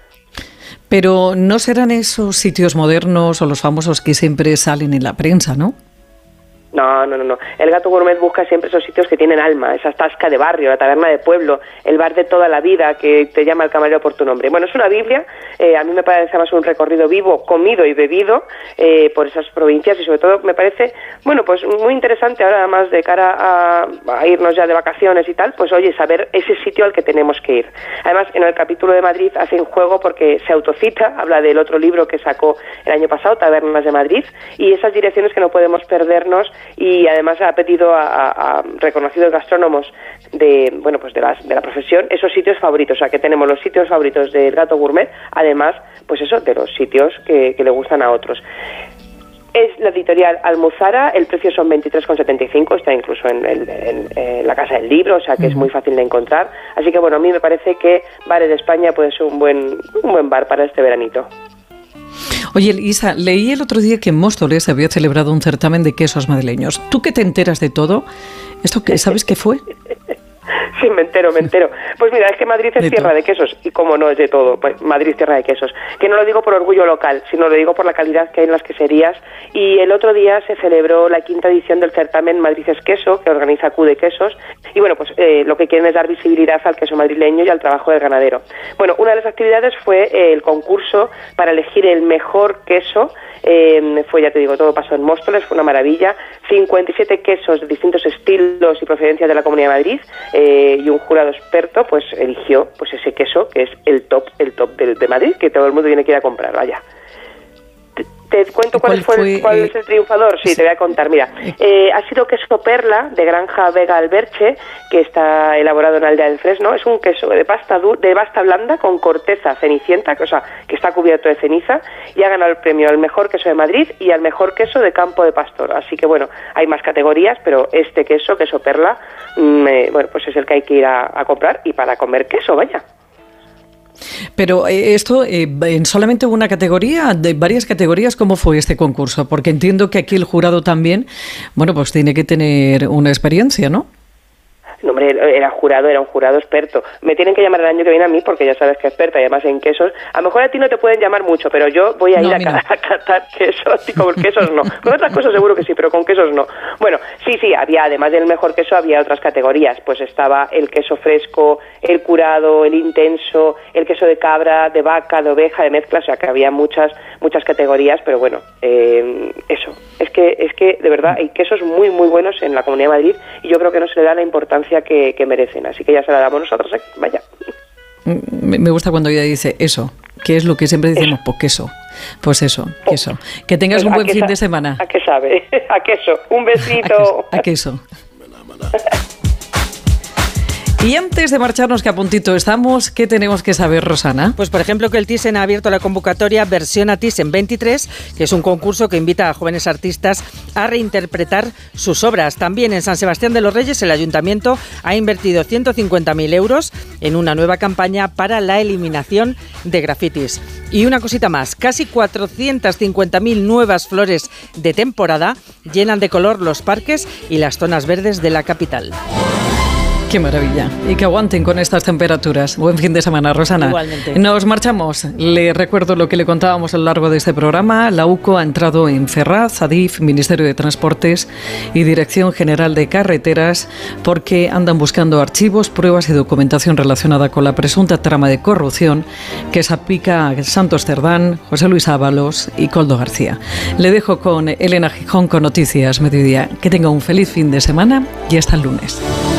Pero no serán esos sitios modernos o los famosos que siempre salen en la prensa, ¿no? No. El Gato Gourmet busca siempre esos sitios que tienen alma, esa tasca de barrio, la taberna de pueblo, el bar de toda la vida que te llama el camarero por tu nombre. Bueno, es una Biblia, a mí me parece más un recorrido vivo, comido y bebido por esas provincias y sobre todo me parece, muy interesante ahora además de cara a irnos ya de vacaciones y tal, pues oye, saber ese sitio al que tenemos que ir. Además, en el capítulo de Madrid hace un juego porque se autocita, habla del otro libro que sacó el año pasado, Tabernas de Madrid, y esas direcciones que no podemos perdernos. Y además ha pedido a reconocidos gastrónomos de la profesión esos sitios favoritos. O sea, que tenemos los sitios favoritos del Gato Gourmet, además, de los sitios que le gustan a otros. Es la editorial Almuzara, el precio son 23,75, está incluso en la Casa del Libro, o sea que es muy fácil de encontrar. Así que a mí me parece que Bares de España puede ser un buen bar para este veranito. Oye, Isa, leí el otro día que en Móstoles se había celebrado un certamen de quesos madrileños. ¿Tú que te enteras de todo? ¿Sabes qué fue? Sí, me entero. Pues mira, es que Madrid es tierra de quesos, y como no es de todo, pues Madrid tierra de quesos. Que no lo digo por orgullo local, sino lo digo por la calidad que hay en las queserías. Y el otro día se celebró la 5ª edición del certamen Madrid es Queso, que organiza Q de Quesos. Y lo que quieren es dar visibilidad al queso madrileño y al trabajo del ganadero. Bueno, una de las actividades fue el concurso para elegir el mejor queso. Ya te digo, todo pasó en Móstoles, fue una maravilla. 57 quesos de distintos estilos y procedencias de la Comunidad de Madrid, y un jurado experto eligió ese queso que es el top de Madrid, que todo el mundo tiene que ir a comprar, vaya. ¿Te cuento cuál es el triunfador? Sí, te voy a contar. Mira, ha sido queso Perla de Granja Vega Alberche, que está elaborado en Aldea del Fresno. Es un queso de pasta blanda con corteza cenicienta, que está cubierto de ceniza, y ha ganado el premio al mejor queso de Madrid y al mejor queso de Campo de Pastor. Así que hay más categorías, pero este queso Perla, es el que hay que ir a comprar y para comer queso, vaya. Pero esto, en solamente una categoría, de varias categorías, ¿cómo fue este concurso? Porque entiendo que aquí el jurado también, tiene que tener una experiencia, ¿no? No, hombre, era un jurado experto. Me tienen que llamar el año que viene a mí porque ya sabes que experta, y además en quesos. A lo mejor a ti no te pueden llamar mucho, pero yo voy a ir a catar quesos, y con quesos no. Con otras cosas seguro que sí, pero con quesos no. Bueno, sí, había, además del mejor queso, había otras categorías. Pues estaba el queso fresco, el curado, el intenso, el queso de cabra, de vaca, de oveja, de mezcla, o sea que había muchas categorías, pero eso. Es que de verdad hay quesos muy, muy buenos en la Comunidad de Madrid, y yo creo que no se le da la importancia que merecen, así que ya se la damos nosotros aquí, vaya. Me gusta cuando ella dice eso, que es lo que siempre decimos, queso. Pues eso, queso. Que tengas un buen fin de semana. ¿A qué sabe? A queso. Un besito. A queso. Y antes de marcharnos, que a puntito estamos, ¿qué tenemos que saber, Rosana? Pues por ejemplo que el Thyssen ha abierto la convocatoria Versiona Thyssen 23, que es un concurso que invita a jóvenes artistas a reinterpretar sus obras. También en San Sebastián de los Reyes el Ayuntamiento ha invertido 150.000 euros en una nueva campaña para la eliminación de grafitis. Y una cosita más, casi 450.000 nuevas flores de temporada llenan de color los parques y las zonas verdes de la capital. ¡Qué maravilla! Y que aguanten con estas temperaturas. Buen fin de semana, Rosana. Igualmente. Nos marchamos. Le recuerdo lo que le contábamos a lo largo de este programa. La UCO ha entrado en Ferraz, Adif, Ministerio de Transportes y Dirección General de Carreteras porque andan buscando archivos, pruebas y documentación relacionada con la presunta trama de corrupción que salpica a Santos Cerdán, José Luis Ábalos y Koldo García. Le dejo con Elena Gijón con Noticias Mediodía. Que tenga un feliz fin de semana y hasta el lunes.